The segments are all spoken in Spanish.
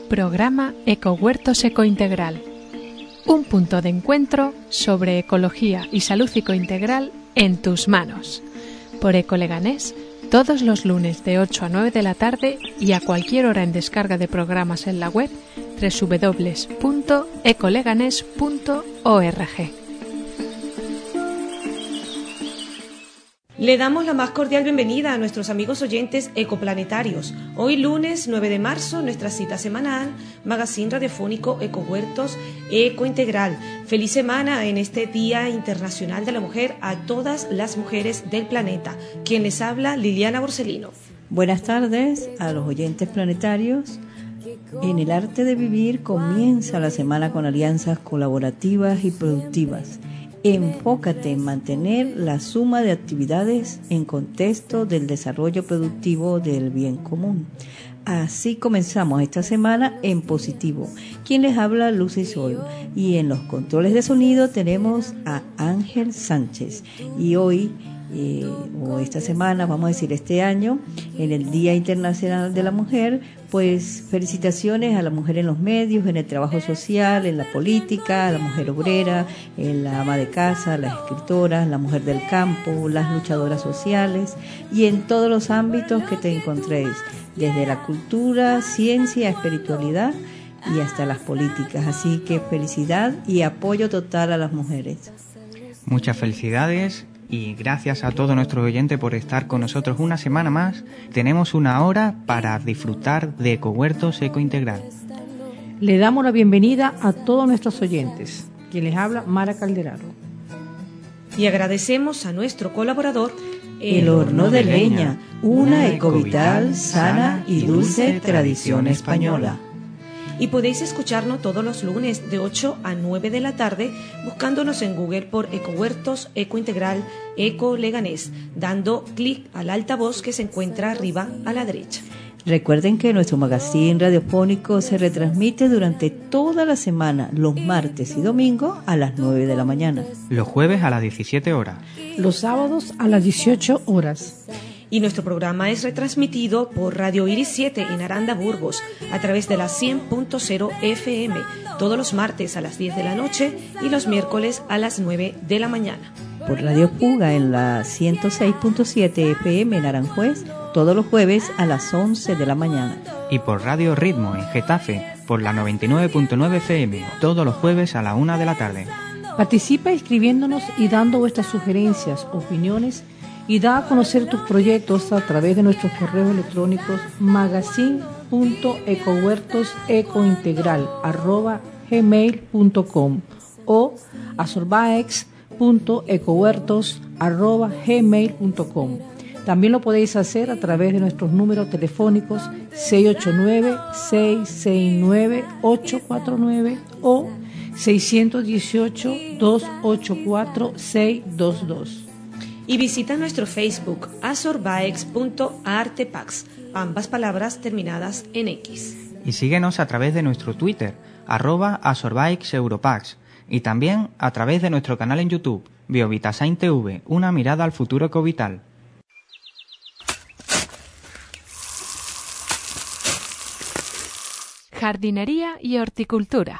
Programa Ecohuertos Ecointegral. Un punto de encuentro sobre ecología y salud ecointegral en tus manos. Por Ecoleganés, todos los lunes de 8 a 9 de la tarde y a cualquier hora en descarga de programas en la web www.ecoleganés.org. Le damos la más cordial bienvenida a nuestros amigos oyentes ecoplanetarios. Hoy lunes 9 de marzo, nuestra cita semanal, magazine radiofónico Ecohuertos Ecointegral. Feliz semana en este Día Internacional de la Mujer a todas las mujeres del planeta. Quien les habla, Liliana Borsellino. Buenas tardes a los oyentes planetarios. En el arte de vivir comienza la semana con alianzas colaborativas y productivas. Enfócate en mantener la suma de actividades en contexto del desarrollo productivo del bien común. Así comenzamos esta semana en positivo. Quien les habla, Lucy Sol. Y en los controles de sonido tenemos a Ángel Sánchez. Y hoy, o esta semana, vamos a decir este año, en el Día Internacional de la Mujer, pues felicitaciones a la mujer en los medios, en el trabajo social, en la política, a la mujer obrera, en la ama de casa, las escritoras, la mujer del campo, las luchadoras sociales y en todos los ámbitos que te encontréis, desde la cultura, ciencia, espiritualidad y hasta las políticas. Así que felicidad y apoyo total a las mujeres. Muchas felicidades. Y gracias a todos nuestros oyentes por estar con nosotros una semana más. Tenemos una hora para disfrutar de Ecohuertos Ecointegral. Le damos la bienvenida a todos nuestros oyentes. Quien les habla, Mara Calderaro. Y agradecemos a nuestro colaborador, El Horno de Leña, una ecovital, sana y dulce tradición española. Y podéis escucharnos todos los lunes de 8 a 9 de la tarde buscándonos en Google por Ecohuertos Ecointegral Ecoleganés, dando clic al altavoz que se encuentra arriba a la derecha. Recuerden que nuestro magazine radiofónico se retransmite durante toda la semana, los martes y domingos a las 9 de la mañana. Los jueves a las 17 horas. Los sábados a las 18 horas. Y nuestro programa es retransmitido por Radio Iris 7 en Aranda, Burgos, a través de la 100.0 FM, todos los martes a las 10 de la noche y los miércoles a las 9 de la mañana. Por Radio Puga en la 106.7 FM en Aranjuez, todos los jueves a las 11 de la mañana. Y por Radio Ritmo en Getafe, por la 99.9 FM, todos los jueves a la 1 de la tarde. Participa escribiéndonos y dando vuestras sugerencias, opiniones y da a conocer tus proyectos a través de nuestros correos electrónicos magazine.ecohuertosecointegral@gmail.com o azorbaex.ecohuertos@gmail.com. También lo podéis hacer a través de nuestros números telefónicos 689-669-849 o 618-284-622. Y visita nuestro Facebook, azorbaex.artepax, ambas palabras terminadas en X. Y síguenos a través de nuestro Twitter, @azorbaexeuropax, y también a través de nuestro canal en YouTube, Biovitasain TV, una mirada al futuro ecovital. Jardinería y horticultura.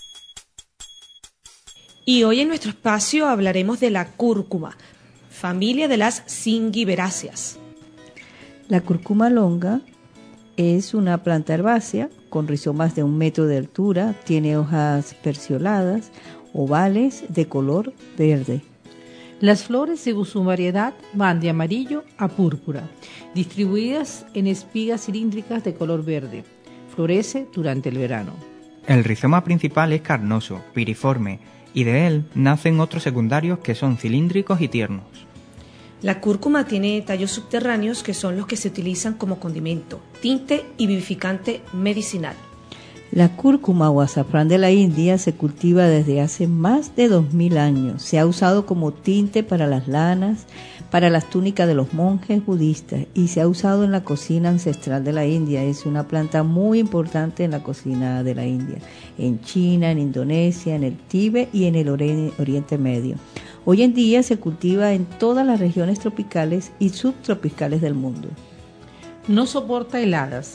Y hoy en nuestro espacio hablaremos de la cúrcuma, familia de las zingiberáceas. La cúrcuma longa es una planta herbácea con rizomas de 1 metro de altura, tiene hojas pecioladas, ovales de color verde. Las flores, según su variedad, van de amarillo a púrpura, distribuidas en espigas cilíndricas de color verde. Florece durante el verano. El rizoma principal es carnoso, piriforme, y de él nacen otros secundarios que son cilíndricos y tiernos. La cúrcuma tiene tallos subterráneos que son los que se utilizan como condimento, tinte y vivificante medicinal. La cúrcuma o azafrán de la India se cultiva desde hace más de 2000 años. Se ha usado como tinte para las lanas, para las túnicas de los monjes budistas y se ha usado en la cocina ancestral de la India. Es una planta muy importante en la cocina de la India, en China, en Indonesia, en el Tíbet y en el Oriente Medio. Hoy en día se cultiva en todas las regiones tropicales y subtropicales del mundo. No soporta heladas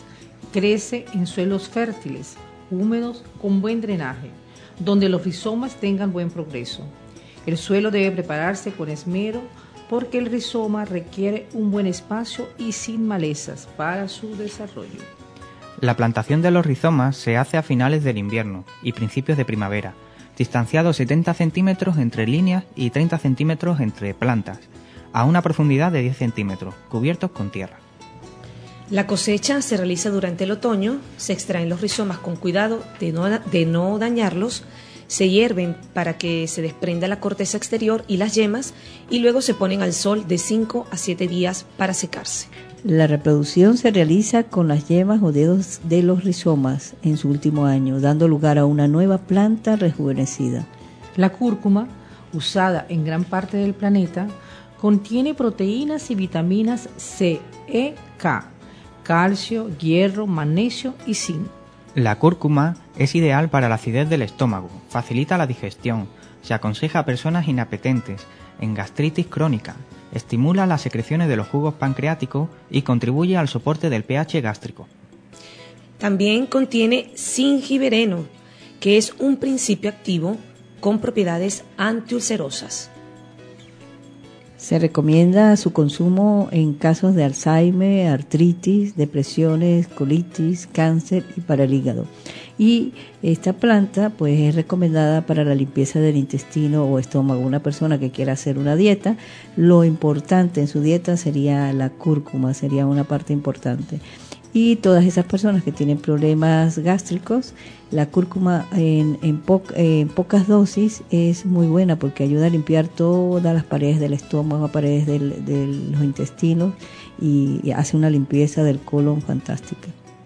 Crece en suelos fértiles, húmedos, con buen drenaje, donde los rizomas tengan buen progreso. El suelo debe prepararse con esmero porque el rizoma requiere un buen espacio y sin malezas para su desarrollo. La plantación de los rizomas se hace a finales del invierno y principios de primavera, distanciados 70 centímetros entre líneas y 30 centímetros entre plantas, a una profundidad de 10 centímetros, cubiertos con tierra. La cosecha se realiza durante el otoño, se extraen los rizomas con cuidado de no dañarlos, se hierven para que se desprenda la corteza exterior y las yemas y luego se ponen al sol de 5 a 7 días para secarse. La reproducción se realiza con las yemas o dedos de los rizomas en su último año, dando lugar a una nueva planta rejuvenecida. La cúrcuma, usada en gran parte del planeta, contiene proteínas y vitaminas C, E, K, calcio, hierro, magnesio y zinc. La cúrcuma es ideal para la acidez del estómago, facilita la digestión, se aconseja a personas inapetentes, en gastritis crónica, estimula las secreciones de los jugos pancreáticos y contribuye al soporte del pH gástrico. También contiene zingibereno, que es un principio activo con propiedades antiulcerosas. Se recomienda su consumo en casos de Alzheimer, artritis, depresiones, colitis, cáncer y para el hígado. Y esta planta pues es recomendada para la limpieza del intestino o estómago. Una persona que quiera hacer una dieta, lo importante en su dieta sería la cúrcuma, sería una parte importante. Y todas esas personas que tienen problemas gástricos, la cúrcuma en pocas dosis es muy buena porque ayuda a limpiar todas las paredes del estómago, paredes de los intestinos y hace una limpieza del colon fantástica.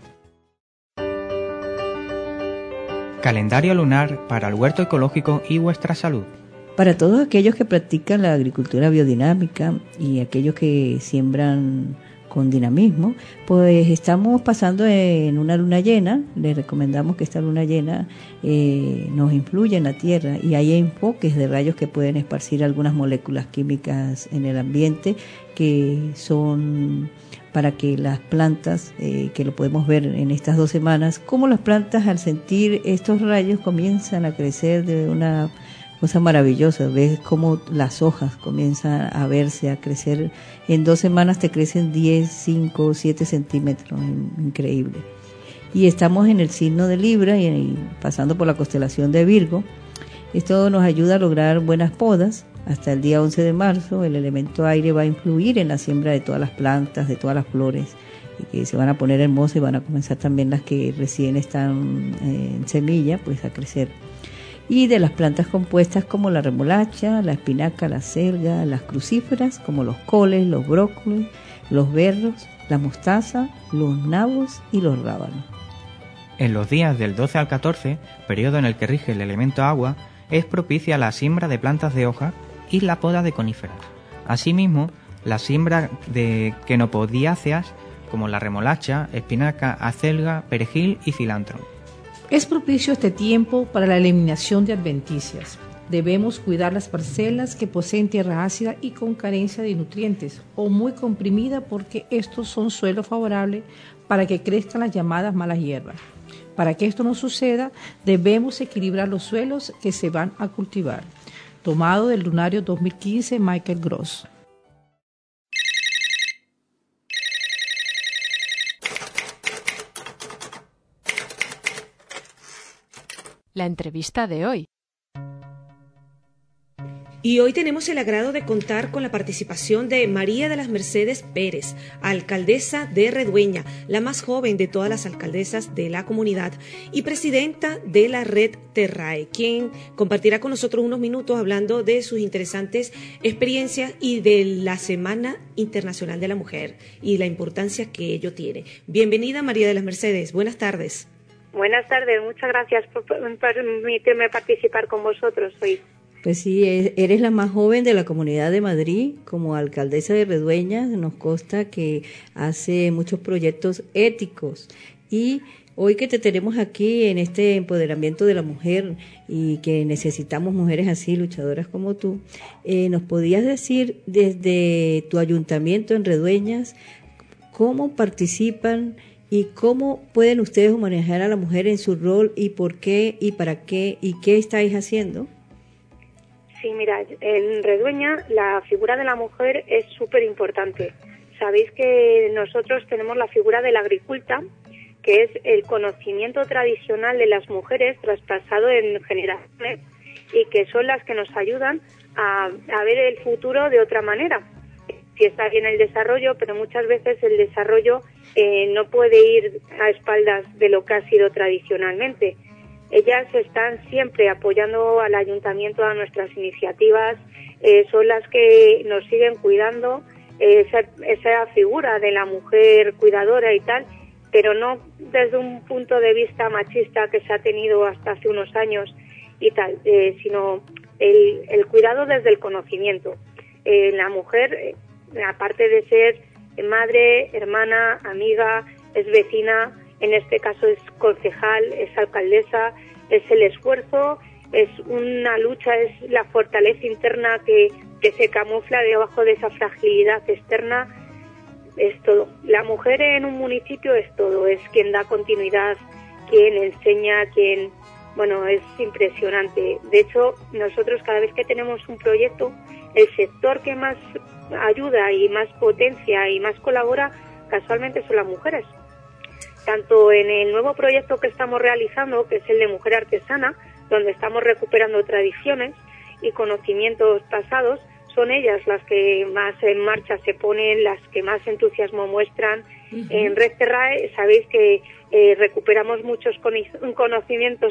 Calendario lunar para el huerto ecológico y vuestra salud. Para todos aquellos que practican la agricultura biodinámica y aquellos que siembran con dinamismo, pues estamos pasando en una luna llena. Les recomendamos que esta luna llena nos influye en la tierra y hay enfoques de rayos que pueden esparcir algunas moléculas químicas en el ambiente que son para que las plantas, que lo podemos ver en estas 2 semanas, como las plantas al sentir estos rayos comienzan a crecer de una cosa maravillosa. Ves cómo las hojas comienzan a verse, a crecer. En 2 semanas te crecen 10, 5, 7 centímetros, increíble. Y estamos en el signo de Libra y pasando por la constelación de Virgo. Esto nos ayuda a lograr buenas podas. Hasta el día 11 de marzo el elemento aire va a influir en la siembra de todas las plantas, de todas las flores, y que se van a poner hermosas y van a comenzar también las que recién están en semilla, pues a crecer. Y de las plantas compuestas como la remolacha, la espinaca, la selga, las crucíferas como los coles, los brócolis, los berros, la mostaza, los nabos y los rábanos. En los días del 12 al 14, periodo en el que rige el elemento agua, es propicia la siembra de plantas de hoja y la poda de coníferas. Asimismo, la siembra de quenopodiáceas como la remolacha, espinaca, acelga, perejil y cilantro. Es propicio este tiempo para la eliminación de adventicias. Debemos cuidar las parcelas que poseen tierra ácida y con carencia de nutrientes o muy comprimida porque estos son suelo favorable para que crezcan las llamadas malas hierbas. Para que esto no suceda, debemos equilibrar los suelos que se van a cultivar. Tomado del lunario 2015, Michael Gross. La entrevista de hoy. Y hoy tenemos el agrado de contar con la participación de María de las Mercedes Pérez, alcaldesa de Redueña, la más joven de todas las alcaldesas de la comunidad y presidenta de la red Terrae, quien compartirá con nosotros unos minutos hablando de sus interesantes experiencias y de la Semana Internacional de la Mujer y la importancia que ello tiene. Bienvenida, María de las Mercedes, buenas tardes. Buenas tardes, muchas gracias por permitirme participar con vosotros hoy. Pues sí, eres la más joven de la Comunidad de Madrid como alcaldesa de Redueña. Nos consta que hace muchos proyectos éticos y hoy que te tenemos aquí en este empoderamiento de la mujer y que necesitamos mujeres así, luchadoras como tú, ¿nos podías decir desde tu ayuntamiento en Redueñas cómo participan ¿Y cómo pueden ustedes manejar a la mujer en su rol y por qué y para qué y qué estáis haciendo? Sí, mira, en Redueña la figura de la mujer es súper importante. Sabéis que nosotros tenemos la figura de la agriculta, que es el conocimiento tradicional de las mujeres traspasado en generaciones y que son las que nos ayudan a ver el futuro de otra manera. Sí está bien el desarrollo, pero muchas veces el desarrollo no puede ir a espaldas de lo que ha sido tradicionalmente. Ellas están siempre apoyando al ayuntamiento a nuestras iniciativas, son las que nos siguen cuidando, esa figura de la mujer cuidadora y tal, pero no desde un punto de vista machista que se ha tenido hasta hace unos años y tal, sino el cuidado desde el conocimiento. La mujer, aparte de ser madre, hermana, amiga, es vecina, en este caso es concejal, es alcaldesa, es el esfuerzo, es una lucha, es la fortaleza interna que se camufla debajo de esa fragilidad externa, es todo. La mujer en un municipio es todo, es quien da continuidad, quien enseña, quien... Bueno, es impresionante. De hecho, nosotros cada vez que tenemos un proyecto, el sector que más ayuda y más potencia y más colabora casualmente son las mujeres. Tanto en el nuevo proyecto que estamos realizando, que es el de Mujer Artesana, donde estamos recuperando tradiciones y conocimientos pasados, son ellas las que más en marcha se ponen, las que más entusiasmo muestran. Uh-huh. En Red Terrae sabéis que recuperamos muchos conocimientos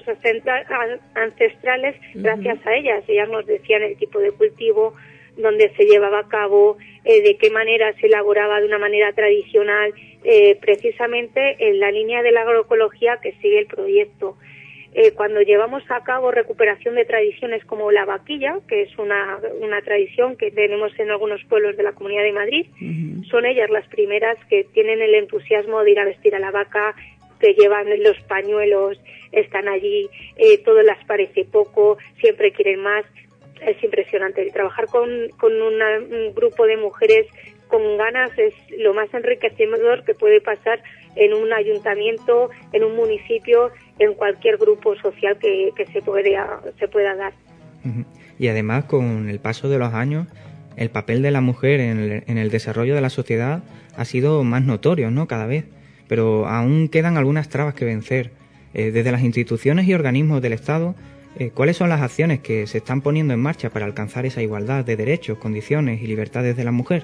ancestrales gracias a ellas. Ellas nos decían el tipo de cultivo, dónde se llevaba a cabo, de qué manera se elaboraba de una manera tradicional, precisamente en la línea de la agroecología que sigue el proyecto. Cuando llevamos a cabo recuperación de tradiciones como la vaquilla, que es una tradición que tenemos en algunos pueblos de la Comunidad de Madrid, uh-huh. Son ellas las primeras que tienen el entusiasmo de ir a vestir a la vaca, que llevan los pañuelos, están allí, todo les parece poco, siempre quieren más. Es impresionante. El trabajar con un grupo de mujeres con ganas es lo más enriquecedor que puede pasar en un ayuntamiento, en un municipio, en cualquier grupo social que se pueda dar. Y además, con el paso de los años, el papel de la mujer en el desarrollo de la sociedad ha sido más notorio, ¿no? Cada vez. Pero aún quedan algunas trabas que vencer. Desde las instituciones y organismos del Estado, ¿cuáles son las acciones que se están poniendo en marcha para alcanzar esa igualdad de derechos, condiciones y libertades de la mujer?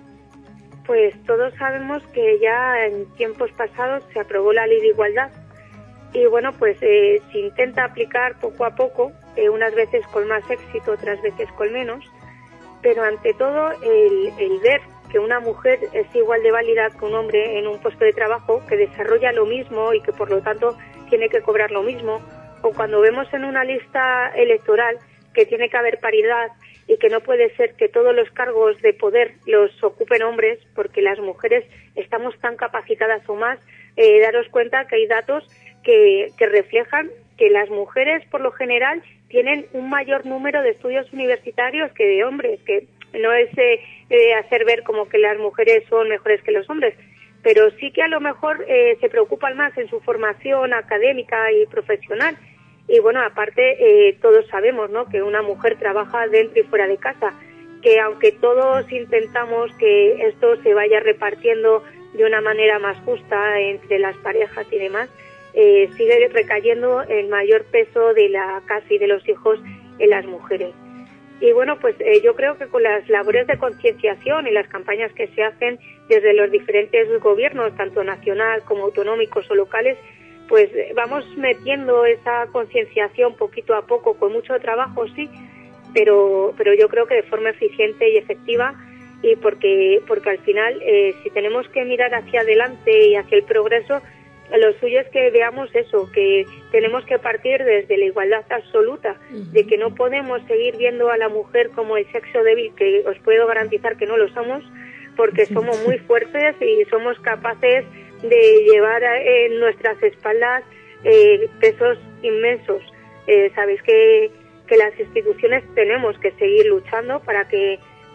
Pues todos sabemos que ya en tiempos pasados se aprobó la Ley de Igualdad y bueno, pues se intenta aplicar poco a poco, unas veces con más éxito, otras veces con menos, pero ante todo el ver que una mujer es igual de válida que un hombre en un puesto de trabajo, que desarrolla lo mismo y que por lo tanto tiene que cobrar lo mismo, o cuando vemos en una lista electoral que tiene que haber paridad y que no puede ser que todos los cargos de poder los ocupen hombres, porque las mujeres estamos tan capacitadas o más, daros cuenta que hay datos que reflejan que las mujeres por lo general tienen un mayor número de estudios universitarios que de hombres, que no es hacer ver como que las mujeres son mejores que los hombres, pero sí que a lo mejor se preocupan más en su formación académica y profesional. Y bueno, aparte todos sabemos, ¿no?, que una mujer trabaja dentro y fuera de casa, que aunque todos intentamos que esto se vaya repartiendo de una manera más justa entre las parejas y demás, sigue recayendo el mayor peso de la casa y de los hijos en las mujeres. Y bueno, pues yo creo que con las labores de concienciación y las campañas que se hacen desde los diferentes gobiernos, tanto nacional como autonómicos o locales, pues vamos metiendo esa concienciación poquito a poco, con mucho trabajo, sí, pero yo creo que de forma eficiente y efectiva, y porque al final, si tenemos que mirar hacia adelante y hacia el progreso, lo suyo es que veamos eso, que tenemos que partir desde la igualdad absoluta, de que no podemos seguir viendo a la mujer como el sexo débil, que os puedo garantizar que no lo somos, porque somos muy fuertes y somos capaces de llevar en nuestras espaldas pesos inmensos. Sabéis que las instituciones tenemos que seguir luchando para que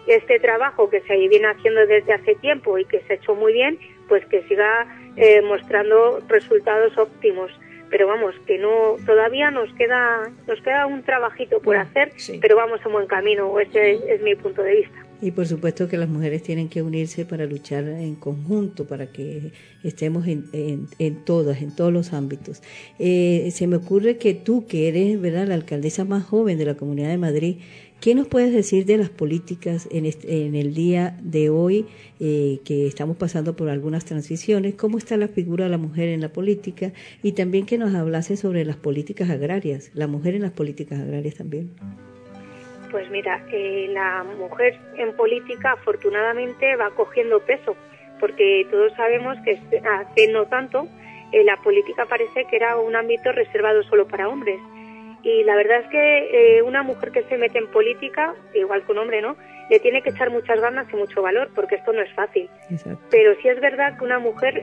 este trabajo que se viene haciendo desde hace tiempo y que se ha hecho muy bien, pues que siga mostrando resultados óptimos. Pero vamos, que no, todavía nos queda un trabajito por hacer, sí. Pero vamos en buen camino, ese es mi punto de vista. Y por supuesto que las mujeres tienen que unirse para luchar en conjunto, para que estemos en todos los ámbitos. Se me ocurre que tú, que eres, ¿verdad?, la alcaldesa más joven de la Comunidad de Madrid, ¿qué nos puedes decir de las políticas en el día de hoy, que estamos pasando por algunas transiciones? ¿Cómo está la figura de la mujer en la política? Y también que nos hablase sobre las políticas agrarias, la mujer en las políticas agrarias también. Pues mira, la mujer en política afortunadamente va cogiendo peso, porque todos sabemos que hace no tanto la política parece que era un ámbito reservado solo para hombres. Y la verdad es que una mujer que se mete en política, igual que un hombre, ¿no?, le tiene que echar muchas ganas y mucho valor, porque esto no es fácil. Exacto. Pero sí es verdad que una mujer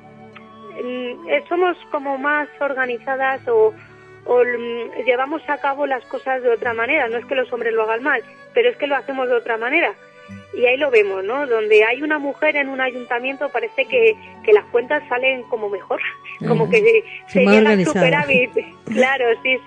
somos como más organizadas o llevamos a cabo las cosas de otra manera. No es que los hombres lo hagan mal, pero es que lo hacemos de otra manera. Y ahí lo vemos, ¿no? Donde hay una mujer en un ayuntamiento parece que las cuentas salen como mejor, como que se llega al superávit. Claro, sí.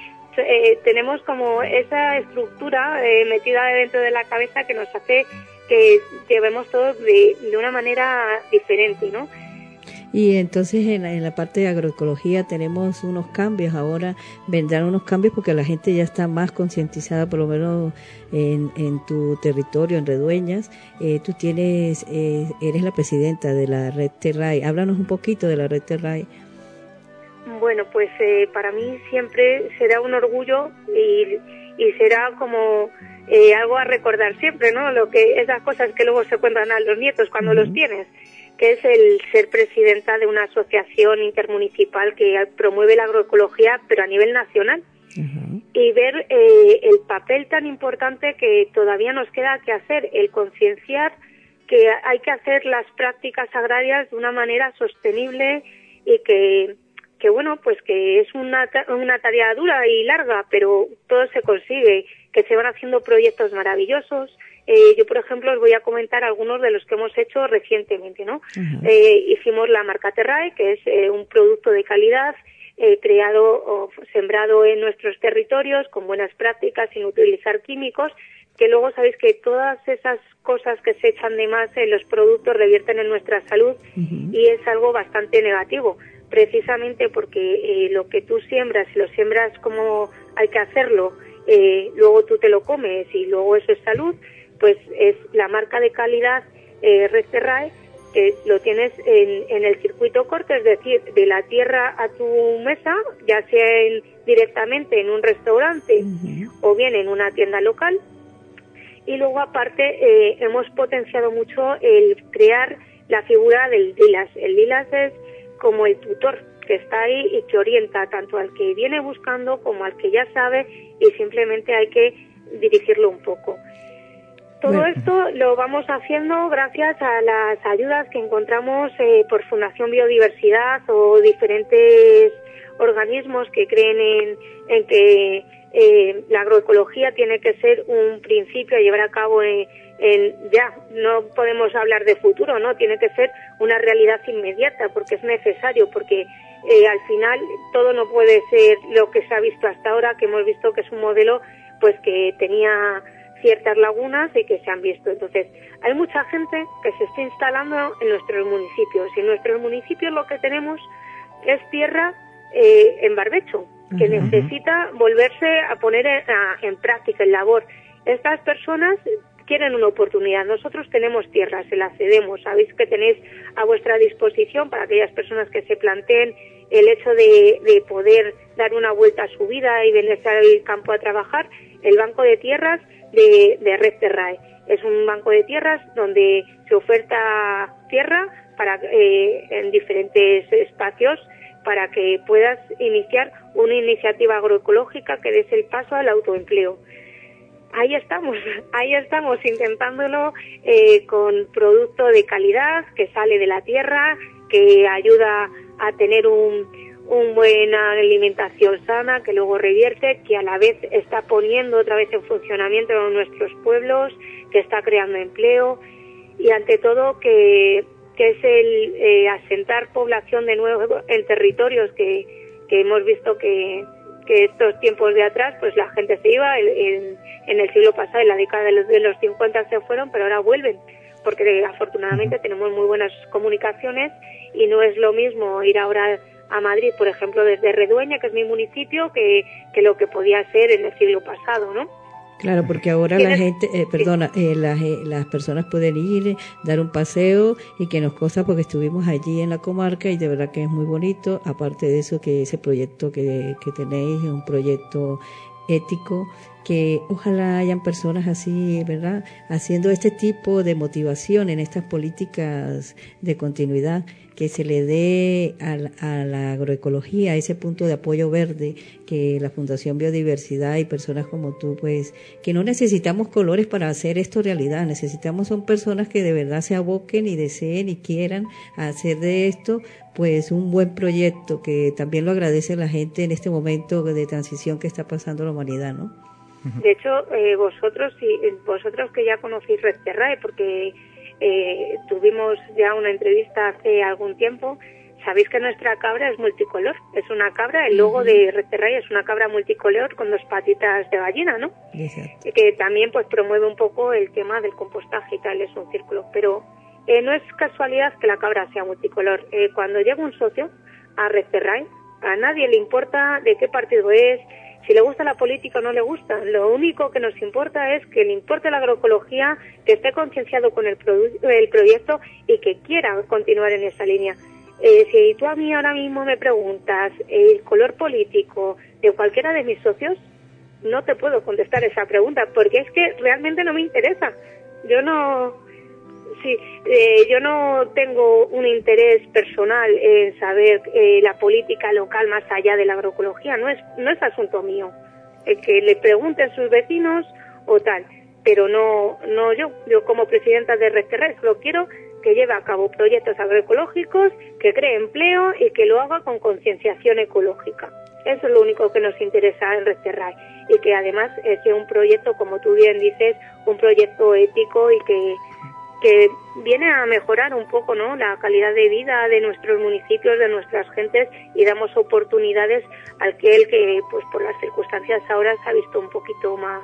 Tenemos como esa estructura metida dentro de la cabeza que nos hace que llevemos todo de una manera diferente, ¿no? Y entonces en la parte de agroecología tenemos unos cambios, ahora vendrán unos cambios porque la gente ya está más concientizada, por lo menos en tu territorio, en Redueñas. Tú eres la presidenta de la Red Terray. Háblanos un poquito de la Red Terray. Bueno, pues para mí siempre será un orgullo y será como algo a recordar siempre, ¿no? Esas cosas que luego se cuentan a los nietos cuando los tienes, que es el ser presidenta de una asociación intermunicipal que promueve la agroecología, pero a nivel nacional. Y ver el papel tan importante que todavía nos queda que hacer, el concienciar que hay que hacer las prácticas agrarias de una manera sostenible y que bueno, pues que es una tarea dura y larga, pero todo se consigue, que se van haciendo proyectos maravillosos. Yo, por ejemplo, os voy a comentar algunos de los que hemos hecho recientemente, ¿no? Hicimos la marca Terrae, que es un producto de calidad creado o sembrado en nuestros territorios con buenas prácticas, sin utilizar químicos, que luego sabéis que todas esas cosas que se echan de más en los productos revierten en nuestra salud y es algo bastante negativo, precisamente porque lo que tú siembras, si lo siembras como hay que hacerlo, luego tú te lo comes y luego eso es salud, pues es la marca de calidad Red Terrae, que lo tienes en el circuito corto, es decir, de la tierra a tu mesa, ya sea directamente en un restaurante o bien en una tienda local. Y luego aparte hemos potenciado mucho el crear la figura del lilas. El lilas es como el tutor que está ahí y que orienta tanto al que viene buscando como al que ya sabe y simplemente hay que dirigirlo un poco. Todo esto lo vamos haciendo gracias a las ayudas que encontramos por Fundación Biodiversidad o diferentes organismos que creen en que la agroecología tiene que ser un principio a llevar a cabo ya no podemos hablar de futuro, no, tiene que ser una realidad inmediata porque es necesario, porque al final todo no puede ser lo que se ha visto hasta ahora, que hemos visto que es un modelo pues que tenía ciertas lagunas y que se han visto. Entonces, hay mucha gente que se está instalando en nuestros municipios y en nuestros municipios lo que tenemos es tierra en barbecho, que necesita volverse a poner en práctica, en labor. Estas personas quieren una oportunidad. Nosotros tenemos tierra, se la cedemos. Sabéis que tenéis a vuestra disposición para aquellas personas que se planteen el hecho de poder dar una vuelta a su vida y venirse al campo a trabajar, el banco de tierras de Red Terrae. Es un banco de tierras donde se oferta tierra en diferentes espacios para que puedas iniciar una iniciativa agroecológica que des el paso al autoempleo. Ahí estamos intentándolo con producto de calidad que sale de la tierra, que ayuda a tener un una buena alimentación sana que luego revierte, que a la vez está poniendo otra vez en funcionamiento nuestros pueblos, que está creando empleo y ante todo que es el asentar población de nuevo en territorios que hemos visto que estos tiempos de atrás pues la gente se iba en el siglo pasado, en la década de los 50 se fueron, pero ahora vuelven porque afortunadamente tenemos muy buenas comunicaciones y no es lo mismo ir ahora a Madrid, por ejemplo, desde Redueña, que es mi municipio, que lo que podía ser en el siglo pasado, ¿no? Claro, porque ahora la gente, las personas pueden ir, dar un paseo y que nos cosa porque estuvimos allí en la comarca y de verdad que es muy bonito. Aparte de eso, que ese proyecto que tenéis es un proyecto ético, que ojalá hayan personas así, ¿verdad?, haciendo este tipo de motivación en estas políticas de continuidad, que se le dé a la agroecología ese punto de apoyo verde, que la Fundación Biodiversidad y personas como tú, pues, que no necesitamos colores para hacer esto realidad, son personas que de verdad se aboquen y deseen y quieran hacer de esto, pues, un buen proyecto, que también lo agradece la gente en este momento de transición que está pasando la humanidad, ¿no? De hecho, vosotros que ya conocéis Red Terrae, porque tuvimos ya una entrevista hace algún tiempo, sabéis que nuestra cabra es multicolor, es una cabra, el logo de Red Terrae es una cabra multicolor con 2 patitas de gallina, ¿no? Exacto. Que también pues promueve un poco el tema del compostaje y tal, es un círculo, pero no es casualidad que la cabra sea multicolor. Cuando llega un socio a Red Terrae, a nadie le importa de qué partido es, si le gusta la política o no le gusta. Lo único que nos importa es que le importe la agroecología, que esté concienciado con el proyecto y que quiera continuar en esa línea. Si tú a mí ahora mismo me preguntas el color político de cualquiera de mis socios, no te puedo contestar esa pregunta porque es que realmente no me interesa. Yo no tengo un interés personal en saber la política local más allá de la agroecología, no es asunto mío. Que le pregunten sus vecinos o tal, pero no yo como presidenta de Red Terrae solo quiero que lleve a cabo proyectos agroecológicos, que cree empleo y que lo haga con concienciación ecológica. Eso es lo único que nos interesa en Red Terrae y que además sea un proyecto, como tú bien dices, un proyecto ético y que viene a mejorar un poco, ¿no?, la calidad de vida de nuestros municipios, de nuestras gentes, y damos oportunidades al que pues por las circunstancias ahora se ha visto un poquito más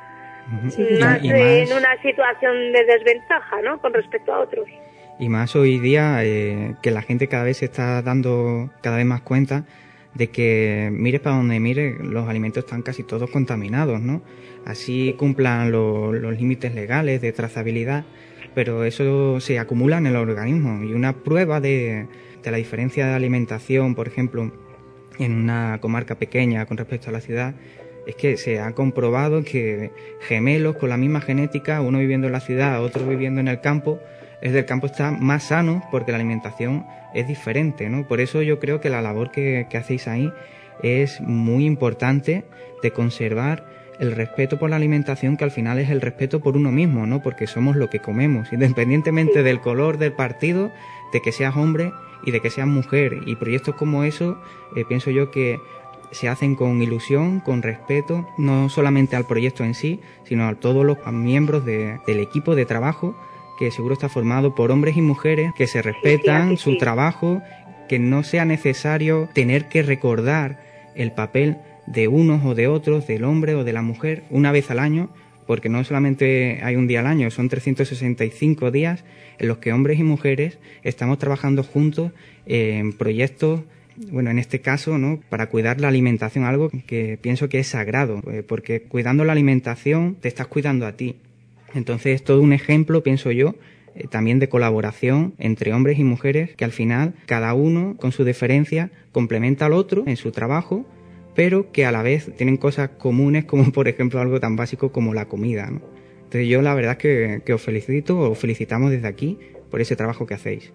en una situación de desventaja, ¿no?, con respecto a otros. Y más hoy día que la gente cada vez se está dando cada vez más cuenta de que mires para donde mires, los alimentos están casi todos contaminados, ¿no? Así cumplan los límites legales de trazabilidad, pero eso se acumula en el organismo. Y una prueba de la diferencia de alimentación, por ejemplo, en una comarca pequeña con respecto a la ciudad, es que se ha comprobado que gemelos con la misma genética, uno viviendo en la ciudad, otro viviendo en el campo, el del campo está más sano porque la alimentación es diferente, ¿no? Por eso yo creo que la labor que hacéis ahí es muy importante, de conservar el respeto por la alimentación, que al final es el respeto por uno mismo, ¿no? Porque somos lo que comemos, independientemente del color del partido, de que seas hombre y de que seas mujer. Y proyectos como eso, pienso yo que se hacen con ilusión, con respeto, no solamente al proyecto en sí, sino a todos los miembros del equipo de trabajo, que seguro está formado por hombres y mujeres que se respetan su trabajo, que no sea necesario tener que recordar el papel de unos o de otros, del hombre o de la mujer, una vez al año, porque no solamente hay un día al año, son 365 días en los que hombres y mujeres estamos trabajando juntos en proyectos, bueno, en este caso, ¿no?, para cuidar la alimentación, algo que pienso que es sagrado, porque cuidando la alimentación te estás cuidando a ti. Entonces es todo un ejemplo, pienso yo, también de colaboración entre hombres y mujeres, que al final cada uno con su diferencia complementa al otro en su trabajo, pero que a la vez tienen cosas comunes, como por ejemplo algo tan básico como la comida, ¿no? Entonces yo la verdad es que os felicitamos desde aquí por ese trabajo que hacéis.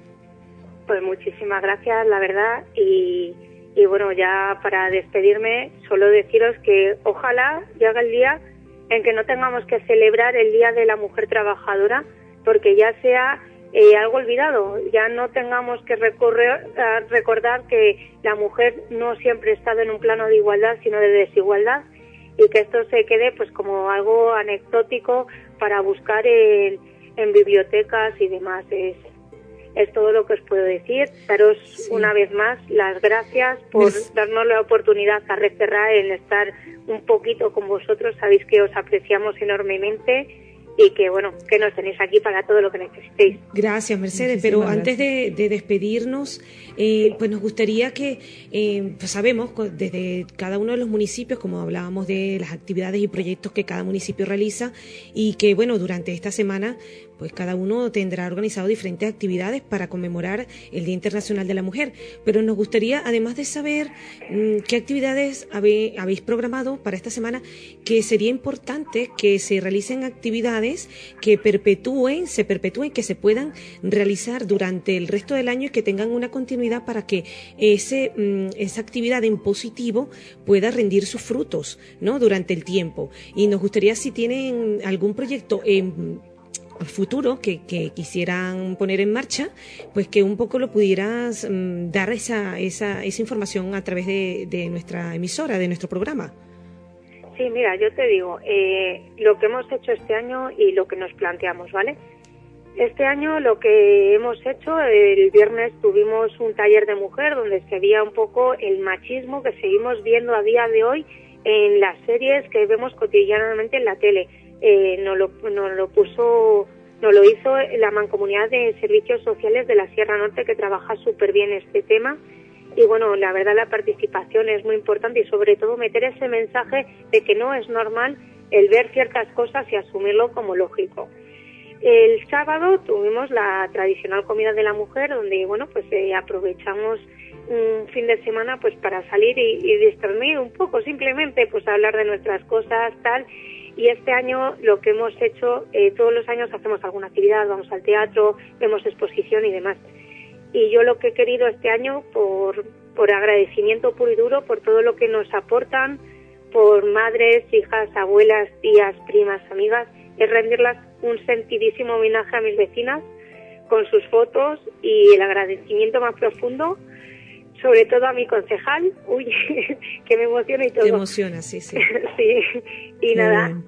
Pues muchísimas gracias, la verdad, y bueno, ya para despedirme, solo deciros que ojalá llegue el día en que no tengamos que celebrar el Día de la Mujer Trabajadora, porque ya sea algo olvidado. Ya no tengamos que recordar que la mujer no siempre ha estado en un plano de igualdad, sino de desigualdad, y que esto se quede pues como algo anecdótico para buscar en bibliotecas y demás. Es todo lo que os puedo decir. Daros una vez más las gracias por darnos la oportunidad a Recerrar en estar un poquito con vosotros. Sabéis que os apreciamos enormemente y que bueno, que nos tenéis aquí para todo lo que necesitéis. Gracias, Mercedes. Pero antes de despedirnos, pues nos gustaría que, pues sabemos desde cada uno de los municipios, como hablábamos de las actividades y proyectos que cada municipio realiza, y que bueno, durante esta semana pues cada uno tendrá organizado diferentes actividades para conmemorar el Día Internacional de la Mujer. Pero nos gustaría, además de saber qué actividades habéis programado para esta semana, que sería importante que se realicen actividades que se perpetúen, que se puedan realizar durante el resto del año y que tengan una continuidad para que esa actividad en positivo pueda rendir sus frutos, ¿no?, durante el tiempo. Y nos gustaría, si tienen algún proyecto futuro que quisieran poner en marcha, pues que un poco lo pudieras dar esa información a través de nuestra emisora, de nuestro programa. Sí, mira, yo te digo, lo que hemos hecho este año y lo que nos planteamos, ¿vale? Este año lo que hemos hecho, el viernes tuvimos un taller de mujer donde se veía un poco el machismo que seguimos viendo a día de hoy en las series que vemos cotidianamente en la tele. Nos lo hizo la Mancomunidad de Servicios Sociales de la Sierra Norte, que trabaja súper bien este tema. Y bueno, la verdad la participación es muy importante, y sobre todo meter ese mensaje de que no es normal el ver ciertas cosas y asumirlo como lógico. El sábado tuvimos la tradicional comida de la mujer, donde bueno, pues aprovechamos un fin de semana pues para salir y distraerme un poco, simplemente pues hablar de nuestras cosas, tal. Y este año lo que hemos hecho, todos los años hacemos alguna actividad, vamos al teatro, vemos exposición y demás. Y yo lo que he querido este año, por agradecimiento puro y duro, por todo lo que nos aportan, por madres, hijas, abuelas, tías, primas, amigas, es rendirlas un sentidísimo homenaje a mis vecinas con sus fotos, y el agradecimiento más profundo, sobre todo a mi concejal, que me emociona y todo. Te emociona, sí. Sí, y nada,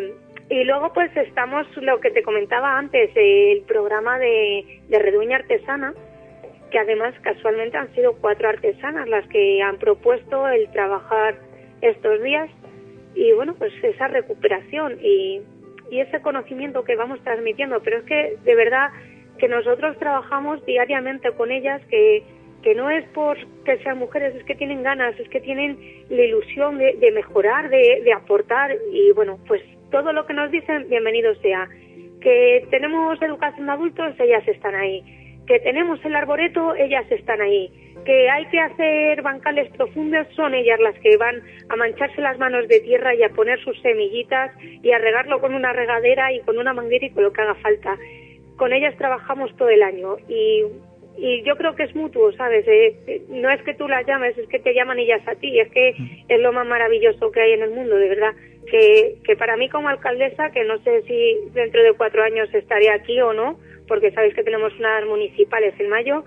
y luego pues estamos, lo que te comentaba antes, el programa de Redueña Artesana, que además casualmente han sido 4 artesanas las que han propuesto el trabajar estos días, y bueno, pues esa recuperación y ese conocimiento que vamos transmitiendo. Pero es que de verdad que nosotros trabajamos diariamente con ellas, que no es por que sean mujeres, es que tienen ganas, es que tienen la ilusión de mejorar, de aportar, y bueno, pues todo lo que nos dicen, bienvenido sea. Que tenemos educación de adultos, ellas están ahí. Que tenemos el arboreto, ellas están ahí. Que hay que hacer bancales profundos, son ellas las que van a mancharse las manos de tierra y a poner sus semillitas y a regarlo con una regadera y con una manguera y con lo que haga falta. Con ellas trabajamos todo el año, y yo creo que es mutuo, ¿sabes? No es que tú las llames, es que te llaman ellas a ti. Es que es lo más maravilloso que hay en el mundo, de verdad. Que para mí como alcaldesa, que no sé si dentro de 4 años estaré aquí o no, porque sabéis que tenemos unas municipales en mayo,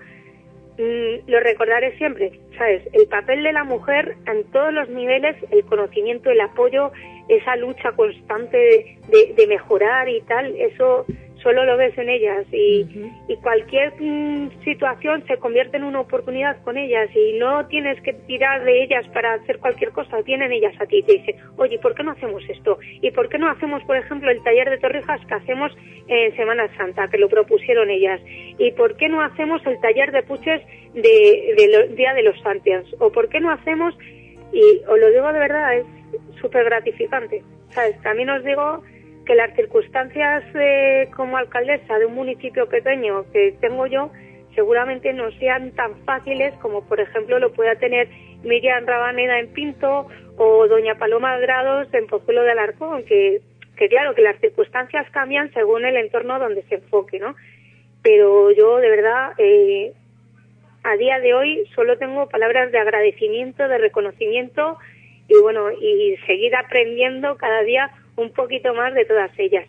lo recordaré siempre, ¿sabes? El papel de la mujer en todos los niveles, el conocimiento, el apoyo, esa lucha constante de mejorar y tal, eso solo lo ves en ellas, y cualquier situación se convierte en una oportunidad con ellas, y no tienes que tirar de ellas para hacer cualquier cosa, vienen ellas a ti y te dicen, oye, ¿por qué no hacemos esto? ¿Y por qué no hacemos, por ejemplo, el taller de torrijas que hacemos en Semana Santa, que lo propusieron ellas? ¿Y por qué no hacemos el taller de puches de Día de los Santos? ¿O por qué no hacemos? Y os lo digo de verdad, es súper gratificante, ¿sabes? También os digo que las circunstancias como alcaldesa de un municipio pequeño que tengo yo seguramente no sean tan fáciles como por ejemplo lo pueda tener Miriam Rabaneda en Pinto o doña Paloma Grados en Pozuelo de Alarcón, que claro que las circunstancias cambian según el entorno donde se enfoque, ¿no? Pero yo de verdad a día de hoy solo tengo palabras de agradecimiento, de reconocimiento, y bueno, y seguir aprendiendo cada día un poquito más de todas ellas.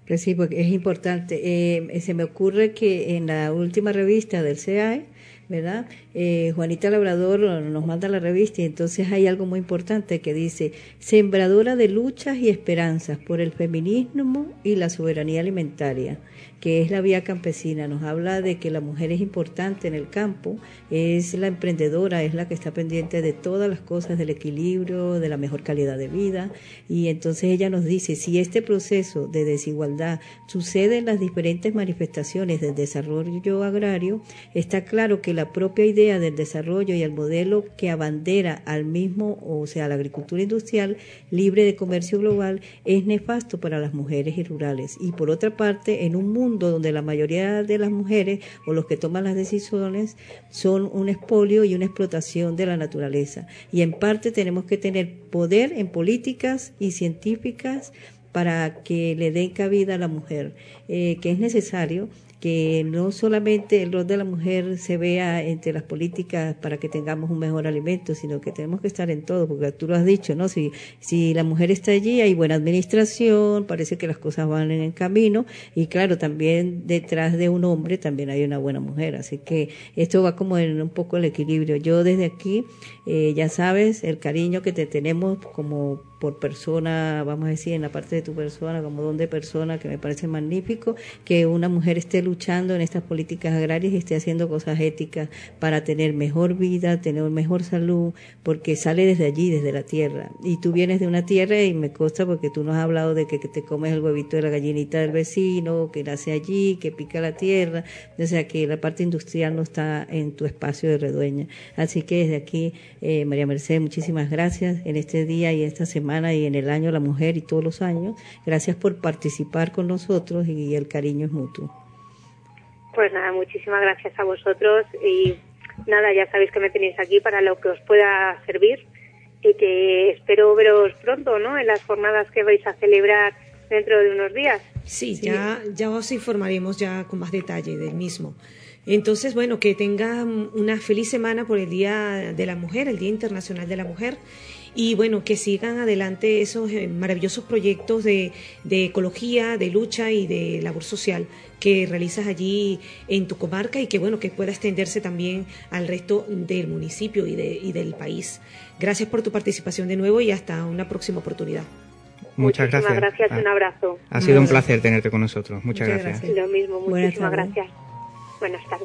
Pues sí, porque es importante. Se me ocurre que en la última revista del CEAE, ¿verdad? Juanita Labrador nos manda la revista y entonces hay algo muy importante que dice: sembradora de luchas y esperanzas por el feminismo y la soberanía alimentaria, que es la vía campesina. Nos habla de que la mujer es importante en el campo, es la emprendedora, es la que está pendiente de todas las cosas, del equilibrio, de la mejor calidad de vida, y entonces ella nos dice, si este proceso de desigualdad sucede en las diferentes manifestaciones del desarrollo agrario, está claro que la propia idea del desarrollo y el modelo que abandera al mismo, o sea, la agricultura industrial libre de comercio global, es nefasto para las mujeres y rurales. Y por otra parte, en un mundo donde la mayoría de las mujeres o los que toman las decisiones son un expolio y una explotación de la naturaleza. Y en parte tenemos que tener poder en políticas y científicas para que le den cabida a la mujer, que es necesario que no solamente el rol de la mujer se vea entre las políticas para que tengamos un mejor alimento, sino que tenemos que estar en todo, porque tú lo has dicho, ¿no? Si la mujer está allí, hay buena administración, parece que las cosas van en el camino, y claro, también detrás de un hombre también hay una buena mujer, así que esto va como en un poco el equilibrio. Yo desde aquí, ya sabes, el cariño que te tenemos como por persona, vamos a decir, en la parte de tu persona, como don de persona, que me parece magnífico, que una mujer esté luchando en estas políticas agrarias y esté haciendo cosas éticas para tener mejor vida, tener mejor salud, porque sale desde allí, desde la tierra. Y tú vienes de una tierra y me consta porque tú nos has hablado de que te comes el huevito de la gallinita del vecino, que nace allí, que pica la tierra, o sea que la parte industrial no está en tu espacio de Redueña. Así que desde aquí, María Mercedes, muchísimas gracias en este día y esta semana y en el año de la mujer y todos los años. Gracias por participar con nosotros y el cariño es mutuo. Pues nada, muchísimas gracias a vosotros y nada, ya sabéis que me tenéis aquí para lo que os pueda servir y que espero veros pronto, ¿no?, en las jornadas que vais a celebrar dentro de unos días. Sí. Ya os informaremos ya con más detalle del mismo. Entonces, bueno, que tengan una feliz semana por el Día de la Mujer, el Día Internacional de la Mujer, y bueno, que sigan adelante esos maravillosos proyectos de ecología, de lucha y de labor social que realizas allí en tu comarca y que bueno, que pueda extenderse también al resto del municipio y del país. Gracias por tu participación de nuevo y hasta una próxima oportunidad. Muchas gracias y un abrazo. Ha sido un placer tenerte con nosotros. Muchas gracias. Lo mismo, muchísimas gracias. Buenas tardes.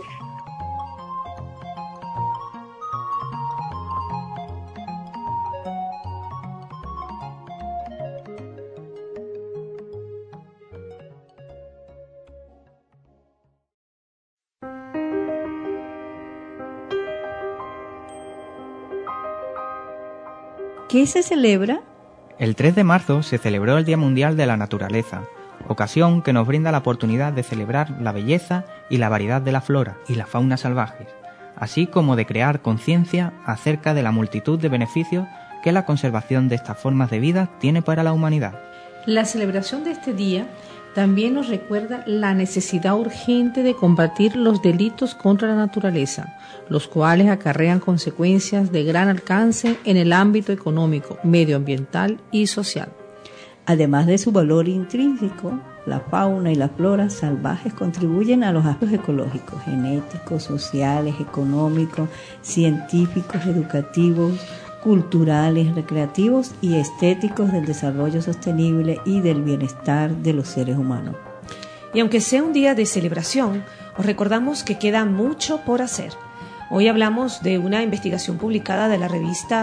¿Qué se celebra? El 3 de marzo se celebró el Día Mundial de la Naturaleza, ocasión que nos brinda la oportunidad de celebrar la belleza y la variedad de la flora y la fauna salvajes, así como de crear conciencia acerca de la multitud de beneficios que la conservación de estas formas de vida tiene para la humanidad. La celebración de este día también nos recuerda la necesidad urgente de combatir los delitos contra la naturaleza, los cuales acarrean consecuencias de gran alcance en el ámbito económico, medioambiental y social. Además de su valor intrínseco, la fauna y la flora salvajes contribuyen a los aspectos ecológicos, genéticos, sociales, económicos, científicos, educativos, culturales, recreativos y estéticos del desarrollo sostenible y del bienestar de los seres humanos. Y aunque sea un día de celebración, os recordamos que queda mucho por hacer. Hoy hablamos de una investigación publicada en la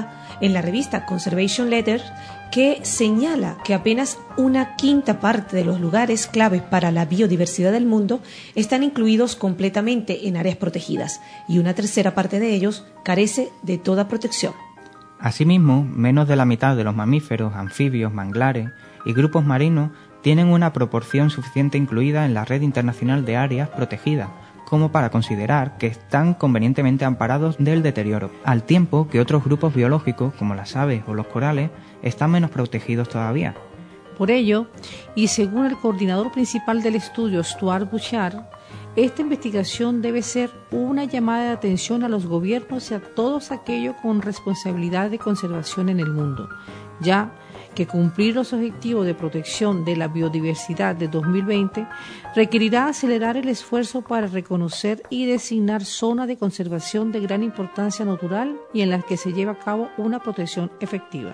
revista Conservation Letters que señala que apenas una quinta parte de los lugares claves para la biodiversidad del mundo están incluidos completamente en áreas protegidas y una tercera parte de ellos carece de toda protección. Asimismo, menos de la mitad de los mamíferos, anfibios, manglares y grupos marinos tienen una proporción suficiente incluida en la red internacional de áreas protegidas, como para considerar que están convenientemente amparados del deterioro, al tiempo que otros grupos biológicos, como las aves o los corales, están menos protegidos todavía. Por ello, y según el coordinador principal del estudio, Stuart Bouchard, esta investigación debe ser una llamada de atención a los gobiernos y a todos aquellos con responsabilidad de conservación en el mundo, ya que cumplir los objetivos de protección de la biodiversidad de 2020 requerirá acelerar el esfuerzo para reconocer y designar zonas de conservación de gran importancia natural y en las que se lleve a cabo una protección efectiva.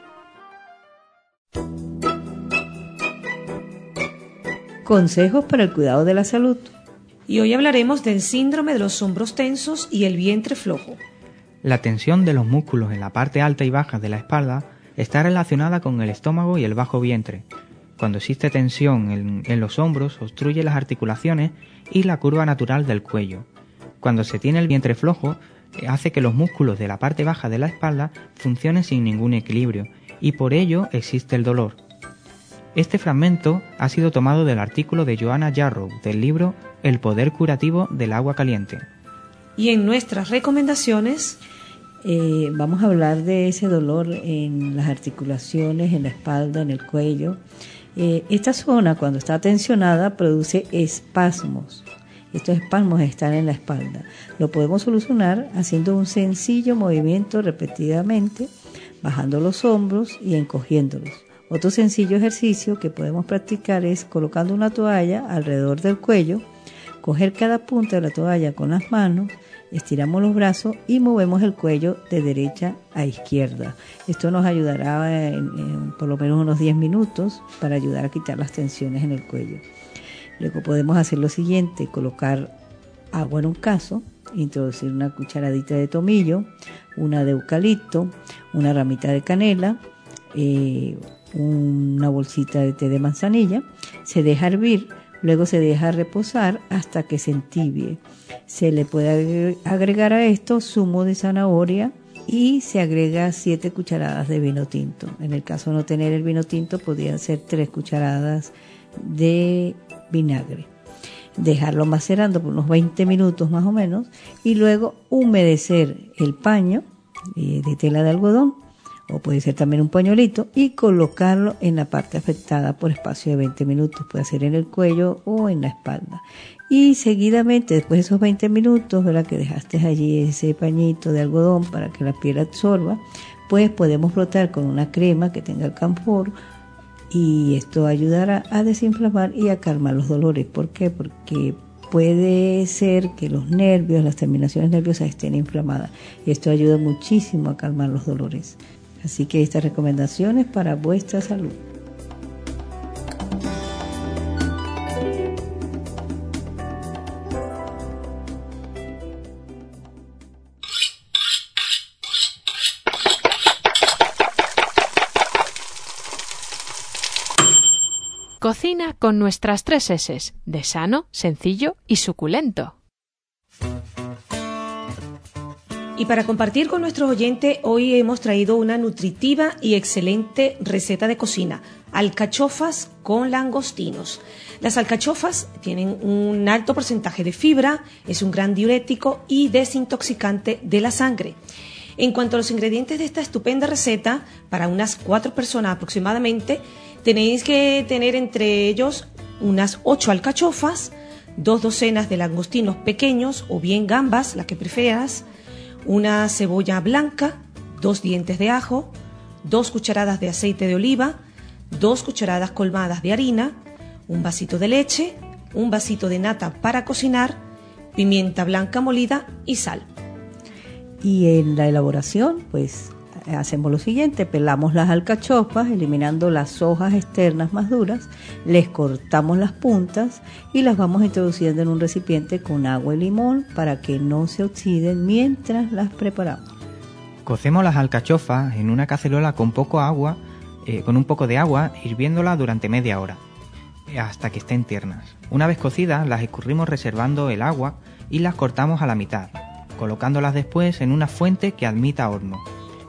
Consejos para el cuidado de la salud. Y hoy hablaremos del síndrome de los hombros tensos y el vientre flojo. La tensión de los músculos en la parte alta y baja de la espalda está relacionada con el estómago y el bajo vientre. Cuando existe tensión en los hombros, obstruye las articulaciones y la curva natural del cuello. Cuando se tiene el vientre flojo, hace que los músculos de la parte baja de la espalda funcionen sin ningún equilibrio y por ello existe el dolor. Este fragmento ha sido tomado del artículo de Joanna Yarrow del libro El poder curativo del agua caliente. Y en nuestras recomendaciones vamos a hablar de ese dolor en las articulaciones, en la espalda, en el cuello. Esta zona, cuando está tensionada, produce espasmos. Estos espasmos están en la espalda. Lo podemos solucionar haciendo un sencillo movimiento repetidamente, bajando los hombros y encogiéndolos. Otro sencillo ejercicio que podemos practicar es colocando una toalla alrededor del cuello, coger cada punta de la toalla con las manos, estiramos los brazos y movemos el cuello de derecha a izquierda. Esto nos ayudará en por lo menos unos 10 minutos para ayudar a quitar las tensiones en el cuello. Luego podemos hacer lo siguiente: colocar agua en un cazo, introducir una cucharadita de tomillo, una de eucalipto, una ramita de canela, una bolsita de té de manzanilla. Se deja hervir, luego se deja reposar hasta que se entibie. Se le puede agregar a esto zumo de zanahoria y se agrega 7 cucharadas de vino tinto. En el caso de no tener el vino tinto, podrían ser 3 cucharadas de vinagre. Dejarlo macerando por unos 20 minutos más o menos y luego humedecer el paño de tela de algodón, o puede ser también un pañuelito, y colocarlo en la parte afectada por espacio de 20 minutos. Puede ser en el cuello o en la espalda. Y seguidamente, después de esos 20 minutos, ¿verdad?, que dejaste allí ese pañito de algodón para que la piel absorba, pues podemos frotar con una crema que tenga camphor y esto ayudará a desinflamar y a calmar los dolores. ¿Por qué? Porque puede ser que los nervios, las terminaciones nerviosas estén inflamadas y esto ayuda muchísimo a calmar los dolores. Así que estas recomendaciones para vuestra salud. Cocina con nuestras 3 S's, de sano, sencillo y suculento. Y para compartir con nuestros oyentes, hoy hemos traído una nutritiva y excelente receta de cocina: alcachofas con langostinos. Las alcachofas tienen un alto porcentaje de fibra, es un gran diurético y desintoxicante de la sangre. En cuanto a los ingredientes de esta estupenda receta, para unas 4 personas aproximadamente, tenéis que tener entre ellos unas 8 alcachofas, 2 docenas de langostinos pequeños o bien gambas, la que prefieras, una cebolla blanca, 2 dientes de ajo, 2 cucharadas de aceite de oliva, 2 cucharadas colmadas de harina, un vasito de leche, un vasito de nata para cocinar, pimienta blanca molida y sal. Y en la elaboración, pues hacemos lo siguiente: pelamos las alcachofas, eliminando las hojas externas más duras, les cortamos las puntas y las vamos introduciendo en un recipiente con agua y limón para que no se oxiden mientras las preparamos. Cocemos las alcachofas en una cacerola con un poco de agua, hirviéndola durante media hora, hasta que estén tiernas. Una vez cocidas, las escurrimos reservando el agua y las cortamos a la mitad, colocándolas después en una fuente que admita horno.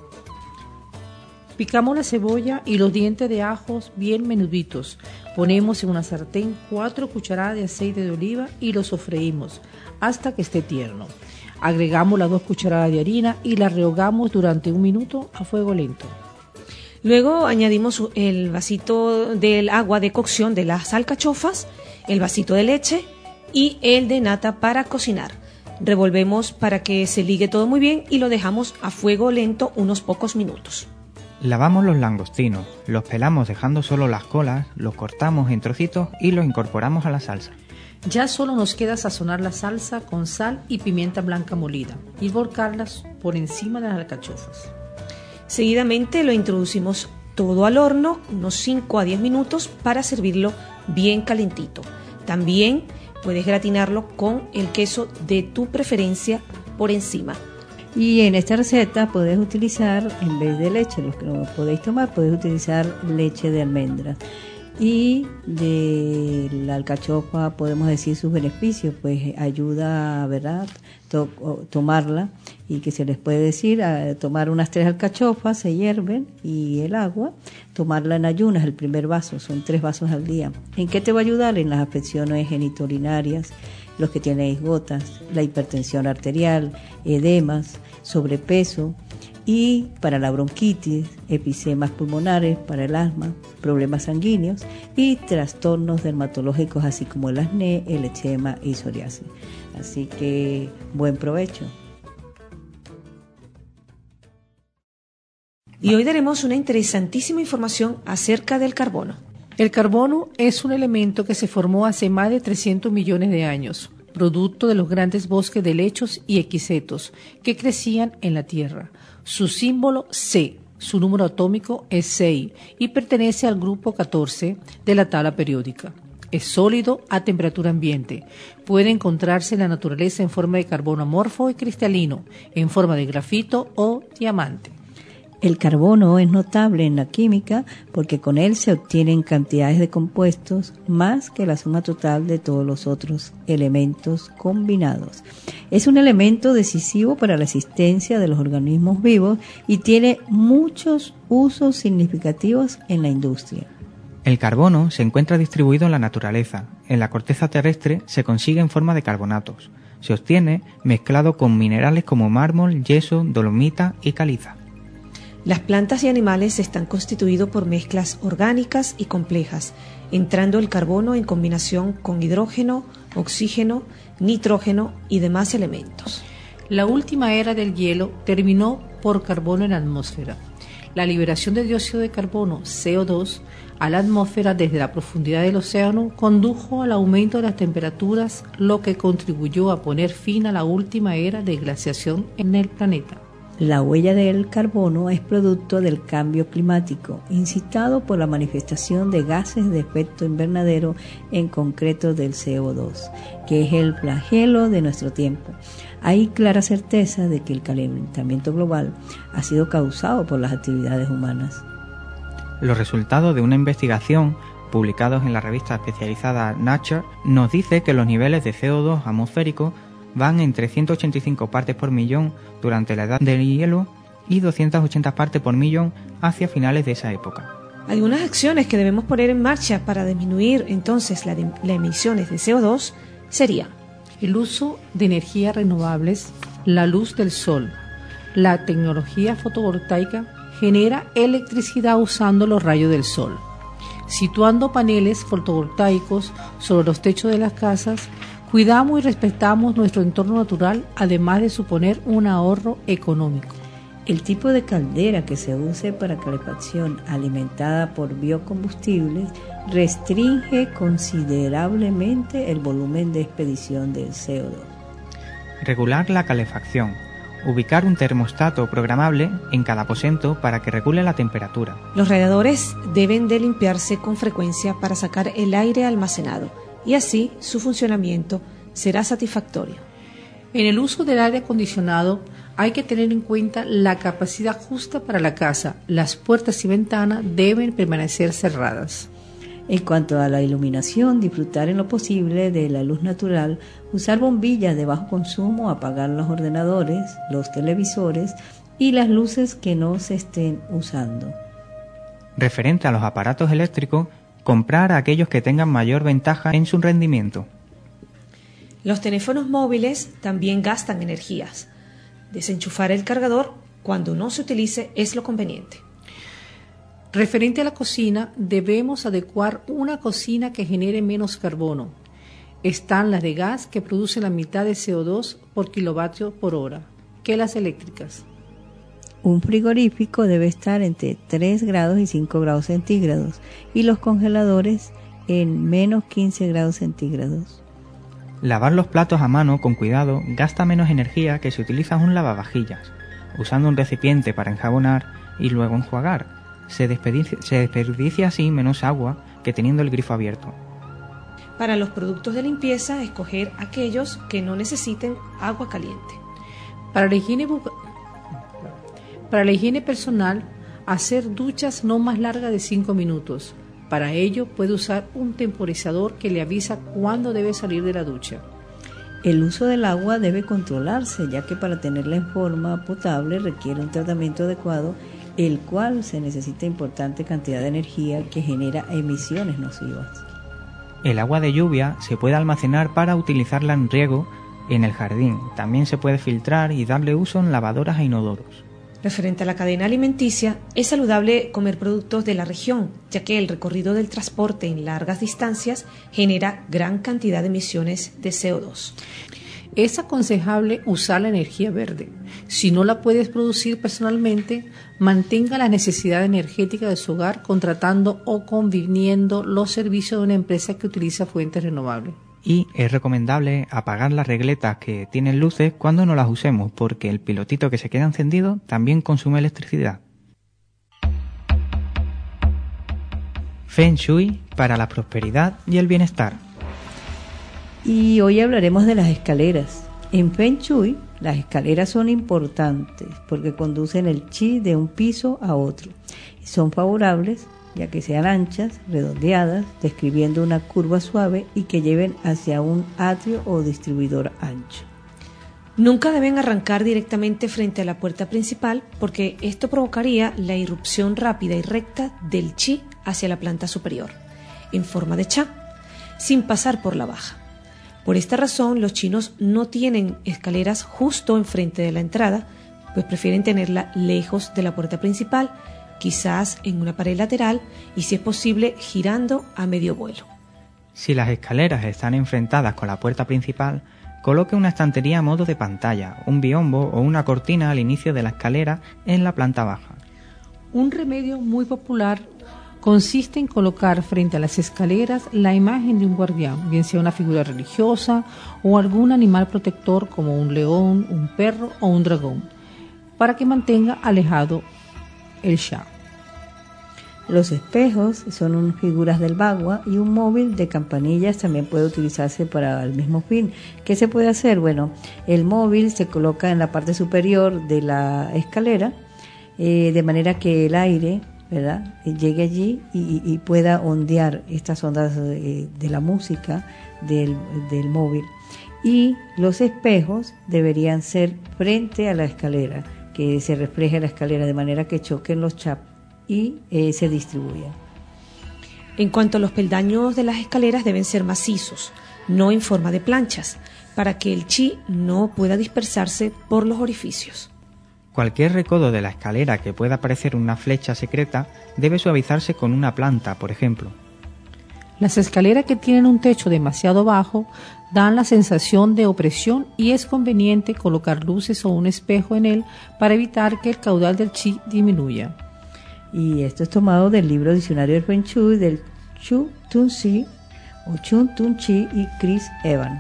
Picamos la cebolla y los dientes de ajos bien menuditos. Ponemos en una sartén 4 cucharadas de aceite de oliva y lo sofreímos hasta que esté tierno. Agregamos las 2 cucharadas de harina y la rehogamos durante 1 minuto a fuego lento. Luego añadimos el vasito del agua de cocción de las alcachofas, el vasito de leche y el de nata para cocinar. Revolvemos para que se ligue todo muy bien y lo dejamos a fuego lento unos pocos minutos. Lavamos los langostinos, los pelamos dejando solo las colas, los cortamos en trocitos y los incorporamos a la salsa. Ya solo nos queda sazonar la salsa con sal y pimienta blanca molida y volcarlas por encima de las alcachofas. Seguidamente lo introducimos todo al horno, unos 5 a 10 minutos para servirlo bien calentito. También puedes gratinarlo con el queso de tu preferencia por encima. Y en esta receta podés utilizar, en vez de leche, los que no podéis tomar, podés utilizar leche de almendras. Y de la alcachofa podemos decir sus beneficios, pues ayuda, ¿verdad?, tomarla, y que se les puede decir, tomar unas 3 alcachofas, se hierven, y el agua, tomarla en ayunas, el primer vaso, son 3 vasos al día. ¿En qué te va a ayudar? En las afecciones genitourinarias, los que tienen gotas, la hipertensión arterial, edemas, sobrepeso, y para la bronquitis, episemas pulmonares, para el asma, problemas sanguíneos y trastornos dermatológicos, así como el acné, el eczema y psoriasis. Así que buen provecho. Y hoy daremos una interesantísima información acerca del carbono. El carbono es un elemento que se formó hace más de 300 millones de años, producto de los grandes bosques de helechos y equisetos que crecían en la Tierra. Su símbolo C, su número atómico es 6 y pertenece al grupo 14 de la tabla periódica. Es sólido a temperatura ambiente. Puede encontrarse en la naturaleza en forma de carbono amorfo y cristalino, en forma de grafito o diamante. El carbono es notable en la química porque con él se obtienen cantidades de compuestos más que la suma total de todos los otros elementos combinados. Es un elemento decisivo para la existencia de los organismos vivos y tiene muchos usos significativos en la industria. El carbono se encuentra distribuido en la naturaleza. En la corteza terrestre se consigue en forma de carbonatos. Se obtiene mezclado con minerales como mármol, yeso, dolomita y caliza. Las plantas y animales están constituidos por mezclas orgánicas y complejas, entrando el carbono en combinación con hidrógeno, oxígeno, nitrógeno y demás elementos. La última era del hielo terminó por carbono en la atmósfera. La liberación de dióxido de carbono, CO2, a la atmósfera desde la profundidad del océano condujo al aumento de las temperaturas, lo que contribuyó a poner fin a la última era de glaciación en el planeta. La huella del carbono es producto del cambio climático, incitado por la manifestación de gases de efecto invernadero, en concreto del CO2, que es el flagelo de nuestro tiempo. Hay clara certeza de que el calentamiento global ha sido causado por las actividades humanas. Los resultados de una investigación publicados en la revista especializada Nature nos dice que los niveles de CO2 atmosférico van entre 185 partes por millón durante la edad del hielo y 280 partes por millón hacia finales de esa época. Algunas acciones que debemos poner en marcha para disminuir entonces las emisiones de CO2 serían: el uso de energías renovables, la luz del sol. La tecnología fotovoltaica genera electricidad usando los rayos del sol. Situando paneles fotovoltaicos sobre los techos de las casas, cuidamos y respetamos nuestro entorno natural, además de suponer un ahorro económico. El tipo de caldera que se use para calefacción alimentada por biocombustibles restringe considerablemente el volumen de expedición del CO2. Regular la calefacción. Ubicar un termostato programable en cada aposento para que regule la temperatura. Los radiadores deben de limpiarse con frecuencia para sacar el aire almacenado, y así su funcionamiento será satisfactorio. En el uso del aire acondicionado hay que tener en cuenta la capacidad justa para la casa. Las puertas y ventanas deben permanecer cerradas. En cuanto a la iluminación, disfrutar en lo posible de la luz natural, usar bombillas de bajo consumo, apagar los ordenadores, los televisores y las luces que no se estén usando. Referente a los aparatos eléctricos, comprar a aquellos que tengan mayor ventaja en su rendimiento. Los teléfonos móviles también gastan energías. Desenchufar el cargador cuando no se utilice es lo conveniente. Referente a la cocina, debemos adecuar una cocina que genere menos carbono. Están las de gas, que producen la mitad de CO2 por kilovatio por hora que las eléctricas. Un frigorífico debe estar entre 3 grados y 5 grados centígrados y los congeladores en menos 15 grados centígrados. Lavar los platos a mano con cuidado gasta menos energía que si utilizas un lavavajillas, usando un recipiente para enjabonar y luego enjuagar. Se desperdicia así menos agua que teniendo el grifo abierto. Para los productos de limpieza, escoger aquellos que no necesiten agua caliente. Para la higiene personal, hacer duchas no más largas de 5 minutos. Para ello puede usar un temporizador que le avisa cuándo debe salir de la ducha. El uso del agua debe controlarse, ya que para tenerla en forma potable requiere un tratamiento adecuado, el cual se necesita importante cantidad de energía que genera emisiones nocivas. El agua de lluvia se puede almacenar para utilizarla en riego en el jardín. También se puede filtrar y darle uso en lavadoras e inodoros. Referente a la cadena alimenticia, es saludable comer productos de la región, ya que el recorrido del transporte en largas distancias genera gran cantidad de emisiones de CO2. Es aconsejable usar la energía verde. Si no la puedes producir personalmente, mantenga la necesidad energética de su hogar contratando o conviniendo los servicios de una empresa que utiliza fuentes renovables. Y es recomendable apagar las regletas que tienen luces cuando no las usemos, porque el pilotito que se queda encendido también consume electricidad. Feng Shui para la prosperidad y el bienestar. Y hoy hablaremos de las escaleras. En Feng Shui, las escaleras son importantes porque conducen el chi de un piso a otro. Son favorables ya que sean anchas, redondeadas, describiendo una curva suave y que lleven hacia un atrio o distribuidor ancho. Nunca deben arrancar directamente frente a la puerta principal porque esto provocaría la irrupción rápida y recta del chi hacia la planta superior, en forma de cha, sin pasar por la baja. Por esta razón, los chinos no tienen escaleras justo enfrente de la entrada, pues prefieren tenerla lejos de la puerta principal, quizás en una pared lateral y, si es posible, girando a medio vuelo. Si las escaleras están enfrentadas con la puerta principal, coloque una estantería a modo de pantalla, un biombo o una cortina al inicio de la escalera en la planta baja. Un remedio muy popular consiste en colocar frente a las escaleras la imagen de un guardián, bien sea una figura religiosa o algún animal protector como un león, un perro o un dragón, para que mantenga alejado el sha. Los espejos son figuras del bagua y un móvil de campanillas también puede utilizarse para el mismo fin. ¿Qué se puede hacer? Bueno, el móvil se coloca en la parte superior de la escalera de manera que el aire, ¿verdad?, llegue allí y pueda ondear estas ondas de la música del móvil. Y los espejos deberían ser frente a la escalera, que se refleje la escalera de manera que choquen los chaps y se distribuyan. En cuanto a los peldaños de las escaleras, deben ser macizos, no en forma de planchas, para que el chi no pueda dispersarse por los orificios. Cualquier recodo de la escalera que pueda parecer una flecha secreta debe suavizarse con una planta, por ejemplo. Las escaleras que tienen un techo demasiado bajo dan la sensación de opresión y es conveniente colocar luces o un espejo en él para evitar que el caudal del chi disminuya. Y esto es tomado del libro Diccionario del Feng Shui del Chu Tun Si o Chun Tun Chi y Chris Evans.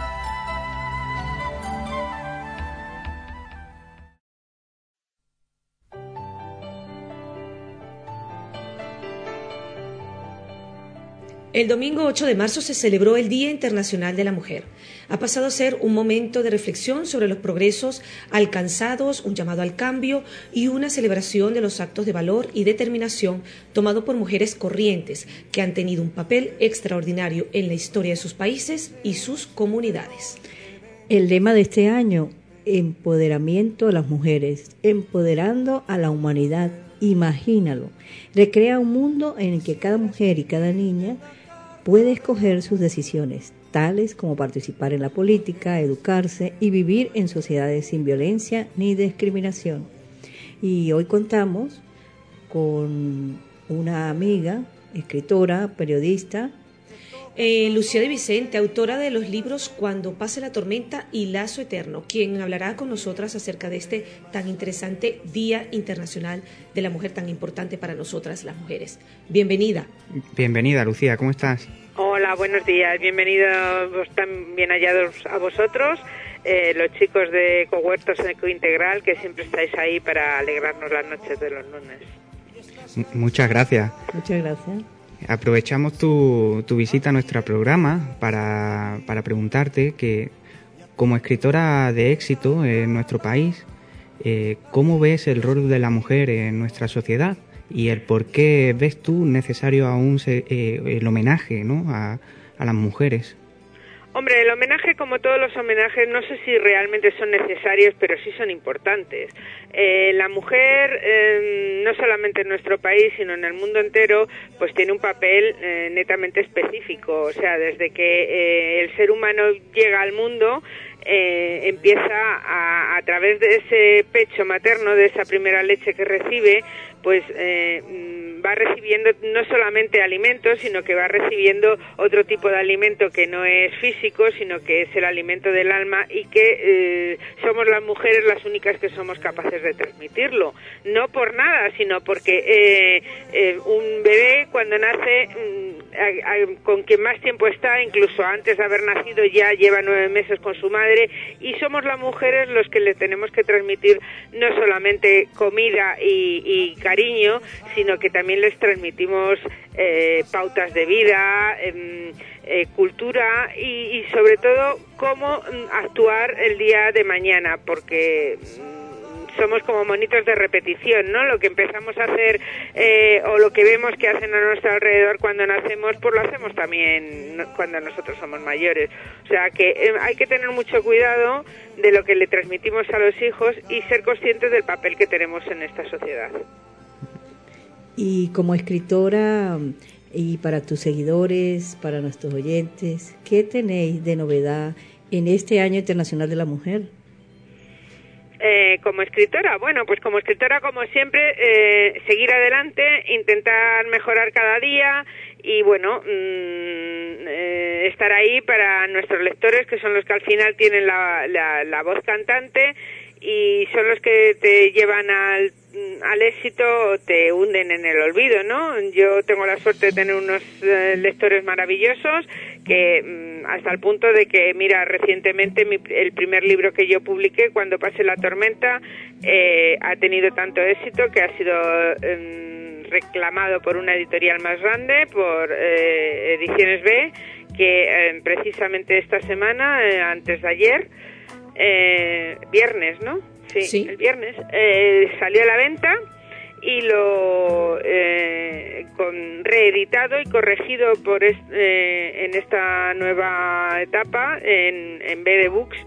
El domingo 8 de marzo se celebró el Día Internacional de la Mujer. Ha pasado a ser un momento de reflexión sobre los progresos alcanzados, un llamado al cambio y una celebración de los actos de valor y determinación tomado por mujeres corrientes que han tenido un papel extraordinario en la historia de sus países y sus comunidades. El lema de este año, empoderamiento de las mujeres, empoderando a la humanidad. Imagínalo, recrea un mundo en el que cada mujer y cada niña puede escoger sus decisiones, tales como participar en la política, educarse y vivir en sociedades sin violencia ni discriminación. Y hoy contamos con una amiga, escritora, periodista. Lucía de Vicente, autora de los libros Cuando pase la tormenta y Lazo Eterno, quien hablará con nosotras acerca de este tan interesante Día Internacional de la Mujer, tan importante para nosotras las mujeres. Bienvenida. Bienvenida, Lucía, ¿cómo estás? Hola, buenos días, bienvenidos también hallados a vosotros, los chicos de Ecohuertos Ecointegral, que siempre estáis ahí para alegrarnos las noches de los lunes. Muchas gracias. Muchas gracias. Aprovechamos tu visita a nuestro programa para preguntarte que, como escritora de éxito en nuestro país, ¿cómo ves el rol de la mujer en nuestra sociedad? Y el por qué ves tú necesario aún el homenaje, ¿no?, a las mujeres. Hombre, el homenaje, como todos los homenajes, no sé si realmente son necesarios, pero sí son importantes. La mujer, no solamente en nuestro país, sino en el mundo entero, pues tiene un papel netamente específico. O sea, desde que el ser humano llega al mundo, empieza a través de ese pecho materno, de esa primera leche que recibe, pues va recibiendo no solamente alimentos, sino que va recibiendo otro tipo de alimento que no es físico, sino que es el alimento del alma, y que somos las mujeres las únicas que somos capaces de transmitirlo. No por nada, sino porque un bebé cuando nace, con quien más tiempo está, incluso antes de haber nacido, ya lleva 9 meses con su madre, y somos las mujeres los que le tenemos que transmitir no solamente comida y cariño, sino que también les transmitimos pautas de vida, cultura y sobre todo cómo actuar el día de mañana, porque somos como monitos de repetición, ¿no? Lo que empezamos a hacer o lo que vemos que hacen a nuestro alrededor cuando nacemos, pues lo hacemos también cuando nosotros somos mayores. O sea que hay que tener mucho cuidado de lo que le transmitimos a los hijos y ser conscientes del papel que tenemos en esta sociedad. Y como escritora, y para tus seguidores, para nuestros oyentes, ¿qué tenéis de novedad en este Año Internacional de la Mujer? Como escritora, bueno, pues como escritora, como siempre, seguir adelante, intentar mejorar cada día y, bueno, estar ahí para nuestros lectores, que son los que al final tienen la voz cantante y son los que te llevan al éxito o te hunden en el olvido, ¿no? Yo tengo la suerte de tener unos lectores maravillosos que hasta el punto de que, mira, recientemente el primer libro que yo publiqué, Cuando pase la tormenta, ha tenido tanto éxito que ha sido reclamado por una editorial más grande, por Ediciones B, que precisamente esta semana, antes de ayer, viernes, ¿no? Sí, el viernes salió a la venta y lo reeditado y corregido por en esta nueva etapa en BD Books,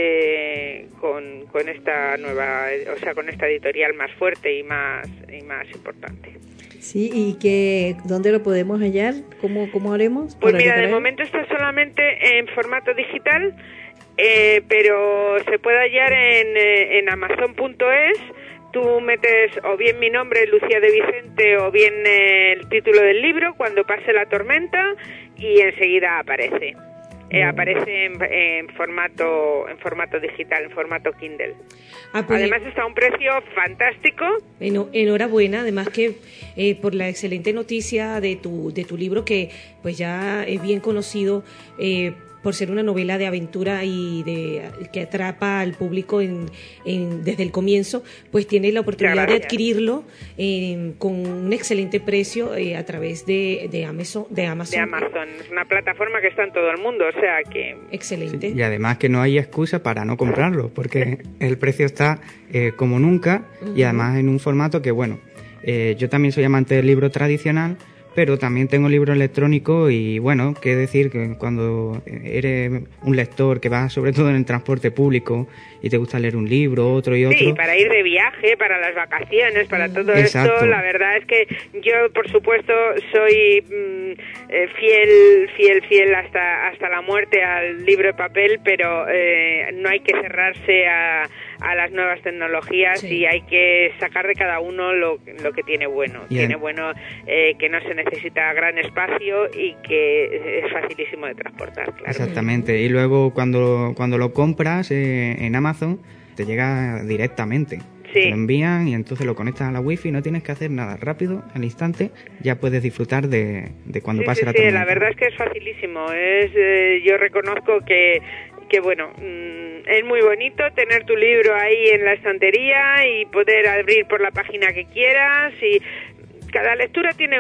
con esta nueva, o sea, con esta editorial más fuerte y más importante. Sí, ¿y dónde lo podemos hallar? ¿Cómo haremos? Pues mira, de momento está solamente en formato digital, pero se puede hallar en Amazon.es. Tú metes o bien mi nombre, Lucía de Vicente, o bien el título del libro, Cuando pase la tormenta, y enseguida aparece. Aparece en formato digital, en formato Kindle. Además está a un precio fantástico. Bueno, enhorabuena, además que por la excelente noticia de tu libro, que pues ya es bien conocido por ser una novela de aventura y que atrapa al público desde el comienzo, pues tiene la oportunidad de adquirirlo con un excelente precio a través de Amazon. Es una plataforma que está en todo el mundo, o sea que... Excelente. Sí, y además que no hay excusa para no comprarlo, porque el precio está como nunca, y además en un formato que, bueno, yo también soy amante del libro tradicional, pero también tengo libro electrónico y, bueno, qué decir que cuando eres un lector que va sobre todo en el transporte público y te gusta leer un libro, otro y otro... Sí, para ir de viaje, para las vacaciones, para todo Exacto. esto, la verdad es que yo, por supuesto, soy fiel hasta la muerte al libro de papel, pero no hay que cerrarse a a las nuevas tecnologías y hay que sacar de cada uno lo que tiene bueno. Tiene bueno que no se necesita gran espacio y que es facilísimo de transportar, claro. Exactamente, y luego cuando lo compras en Amazon te llega directamente. Te lo envían y entonces lo conectas a la wifi, no tienes que hacer nada, rápido, al instante, ya puedes disfrutar de cuando pase la tormenta. Sí, la verdad es que es facilísimo. Yo reconozco que bueno, es muy bonito tener tu libro ahí en la estantería y poder abrir por la página que quieras, y cada lectura tiene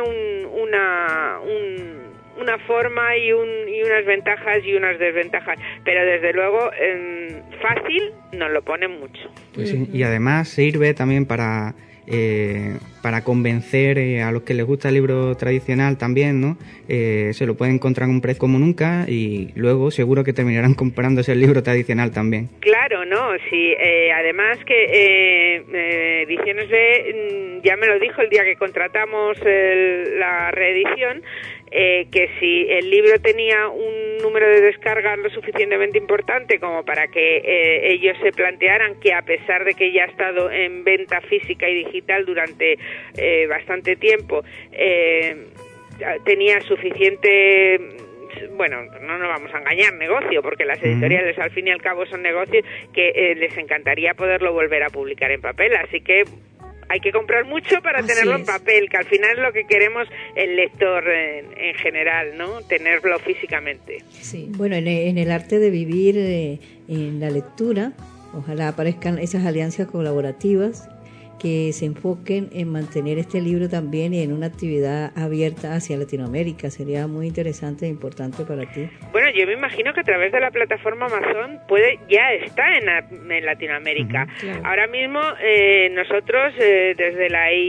una forma y unas ventajas y unas desventajas, pero desde luego fácil nos lo ponen mucho. Pues sí, y además sirve también para convencer a los que les gusta el libro tradicional también, ¿no? Se lo pueden encontrar a un precio como nunca y luego seguro que terminarán comprándose el libro tradicional también. Claro, ¿no? Sí, además que Ediciones B ya me lo dijo el día que contratamos la reedición, que si el libro tenía un número de descargas lo suficientemente importante como para que ellos se plantearan que, a pesar de que ya ha estado en venta física y digital durante bastante tiempo, tenía suficiente, bueno, no nos vamos a engañar, negocio, porque las editoriales al fin y al cabo son negocios, que les encantaría poderlo volver a publicar en papel, así que hay que comprar mucho para tenerlo en papel, que al final es lo que queremos el lector en general, ¿no? Tenerlo físicamente. Sí. Bueno, en el arte de vivir, en la lectura, ojalá aparezcan esas alianzas colaborativas que se enfoquen en mantener este libro también en una actividad abierta hacia Latinoamérica. Sería muy interesante e importante para ti. Bueno, yo me imagino que a través de la plataforma Amazon ya está en Latinoamérica. Claro. Ahora mismo nosotros desde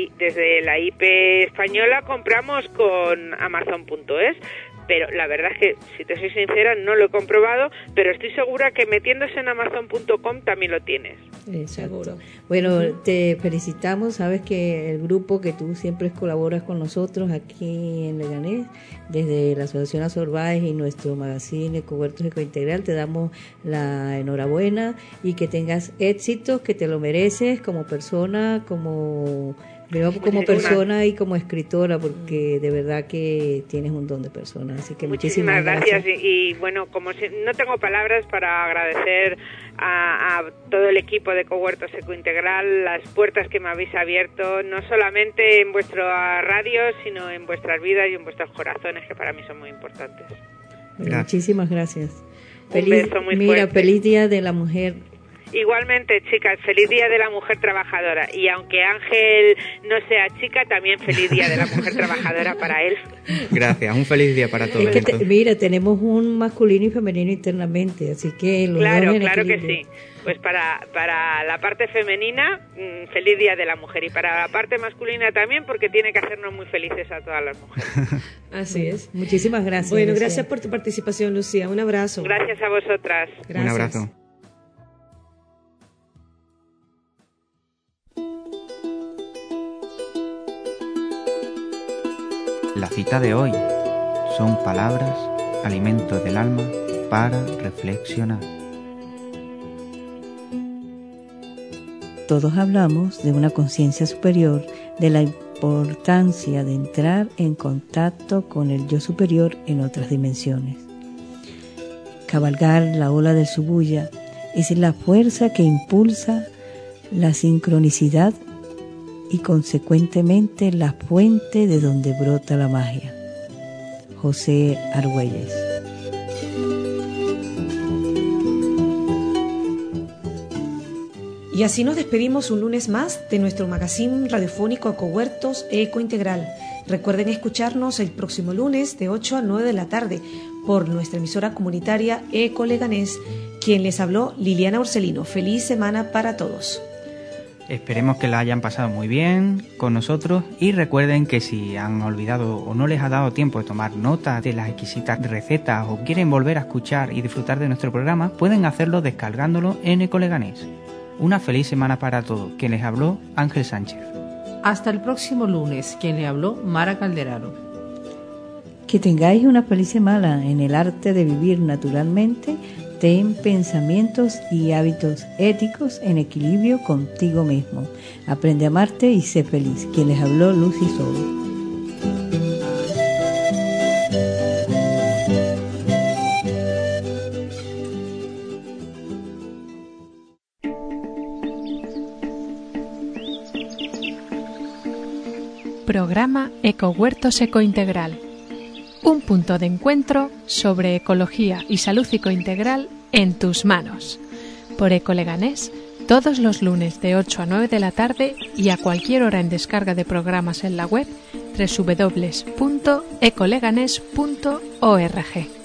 la IP española compramos con Amazon.es, pero la verdad es que, si te soy sincera, no lo he comprobado, pero estoy segura que metiéndose en Amazon.com también lo tienes. Seguro. Bueno, te felicitamos, sabes que el grupo que tú siempre colaboras con nosotros aquí en Leganés, desde la Asociación Azorbáez y nuestro magazine Ecohuertos Ecointegral, te damos la enhorabuena y que tengas éxito, que te lo mereces como persona, como persona y como escritora, porque de verdad que tienes un don de persona, así que muchísimas gracias. Y bueno, como no tengo palabras para agradecer a todo el equipo de Ecohuertos Ecointegral las puertas que me habéis abierto, no solamente en vuestra radio, sino en vuestras vidas y en vuestros corazones, que para mí son muy importantes. Bueno, muchísimas gracias. Un beso muy fuerte. Feliz Día de la Mujer. Igualmente, chicas, feliz Día de la Mujer Trabajadora. Y aunque Ángel no sea chica, también feliz Día de la Mujer Trabajadora para él. Gracias, un feliz día para todos. Es que mira, tenemos un masculino y femenino internamente, así que claro que sí. Pues para la parte femenina, feliz Día de la Mujer, y para la parte masculina también, porque tiene que hacernos muy felices a todas las mujeres. Así es. Muchísimas gracias. Bueno, gracias por tu participación, Lucía. Un abrazo. Gracias a vosotras. Gracias. Un abrazo. La cita de hoy son palabras, alimento del alma para reflexionar. Todos hablamos de una conciencia superior, de la importancia de entrar en contacto con el yo superior en otras dimensiones. Cabalgar la ola del Subuya es la fuerza que impulsa la sincronicidad y consecuentemente la fuente de donde brota la magia. José Argüelles. Y así nos despedimos un lunes más de nuestro magazine radiofónico Ecohuertos Ecointegral. Recuerden escucharnos el próximo lunes de 8 a 9 de la tarde por nuestra emisora comunitaria Eco Leganés. Quien les habló, Liliana Orcelino. Feliz semana para todos. Esperemos que la hayan pasado muy bien con nosotros y recuerden que si han olvidado o no les ha dado tiempo de tomar nota de las exquisitas recetas o quieren volver a escuchar y disfrutar de nuestro programa, pueden hacerlo descargándolo en Ecoleganés. Una feliz semana para todos. Quien les habló, Ángel Sánchez. Hasta el próximo lunes. Quien le habló, Mara Calderaro. Que tengáis una feliz semana en el arte de vivir naturalmente, Ten pensamientos y hábitos éticos en equilibrio contigo mismo. Aprende a amarte y sé feliz. Quien les habló, Lucy Sobo. Programa Ecohuertos Ecointegral. Un punto de encuentro sobre ecología y salud ecointegral en tus manos. Por Ecoleganés, todos los lunes de 8 a 9 de la tarde y a cualquier hora en descarga de programas en la web www.ecoleganes.org.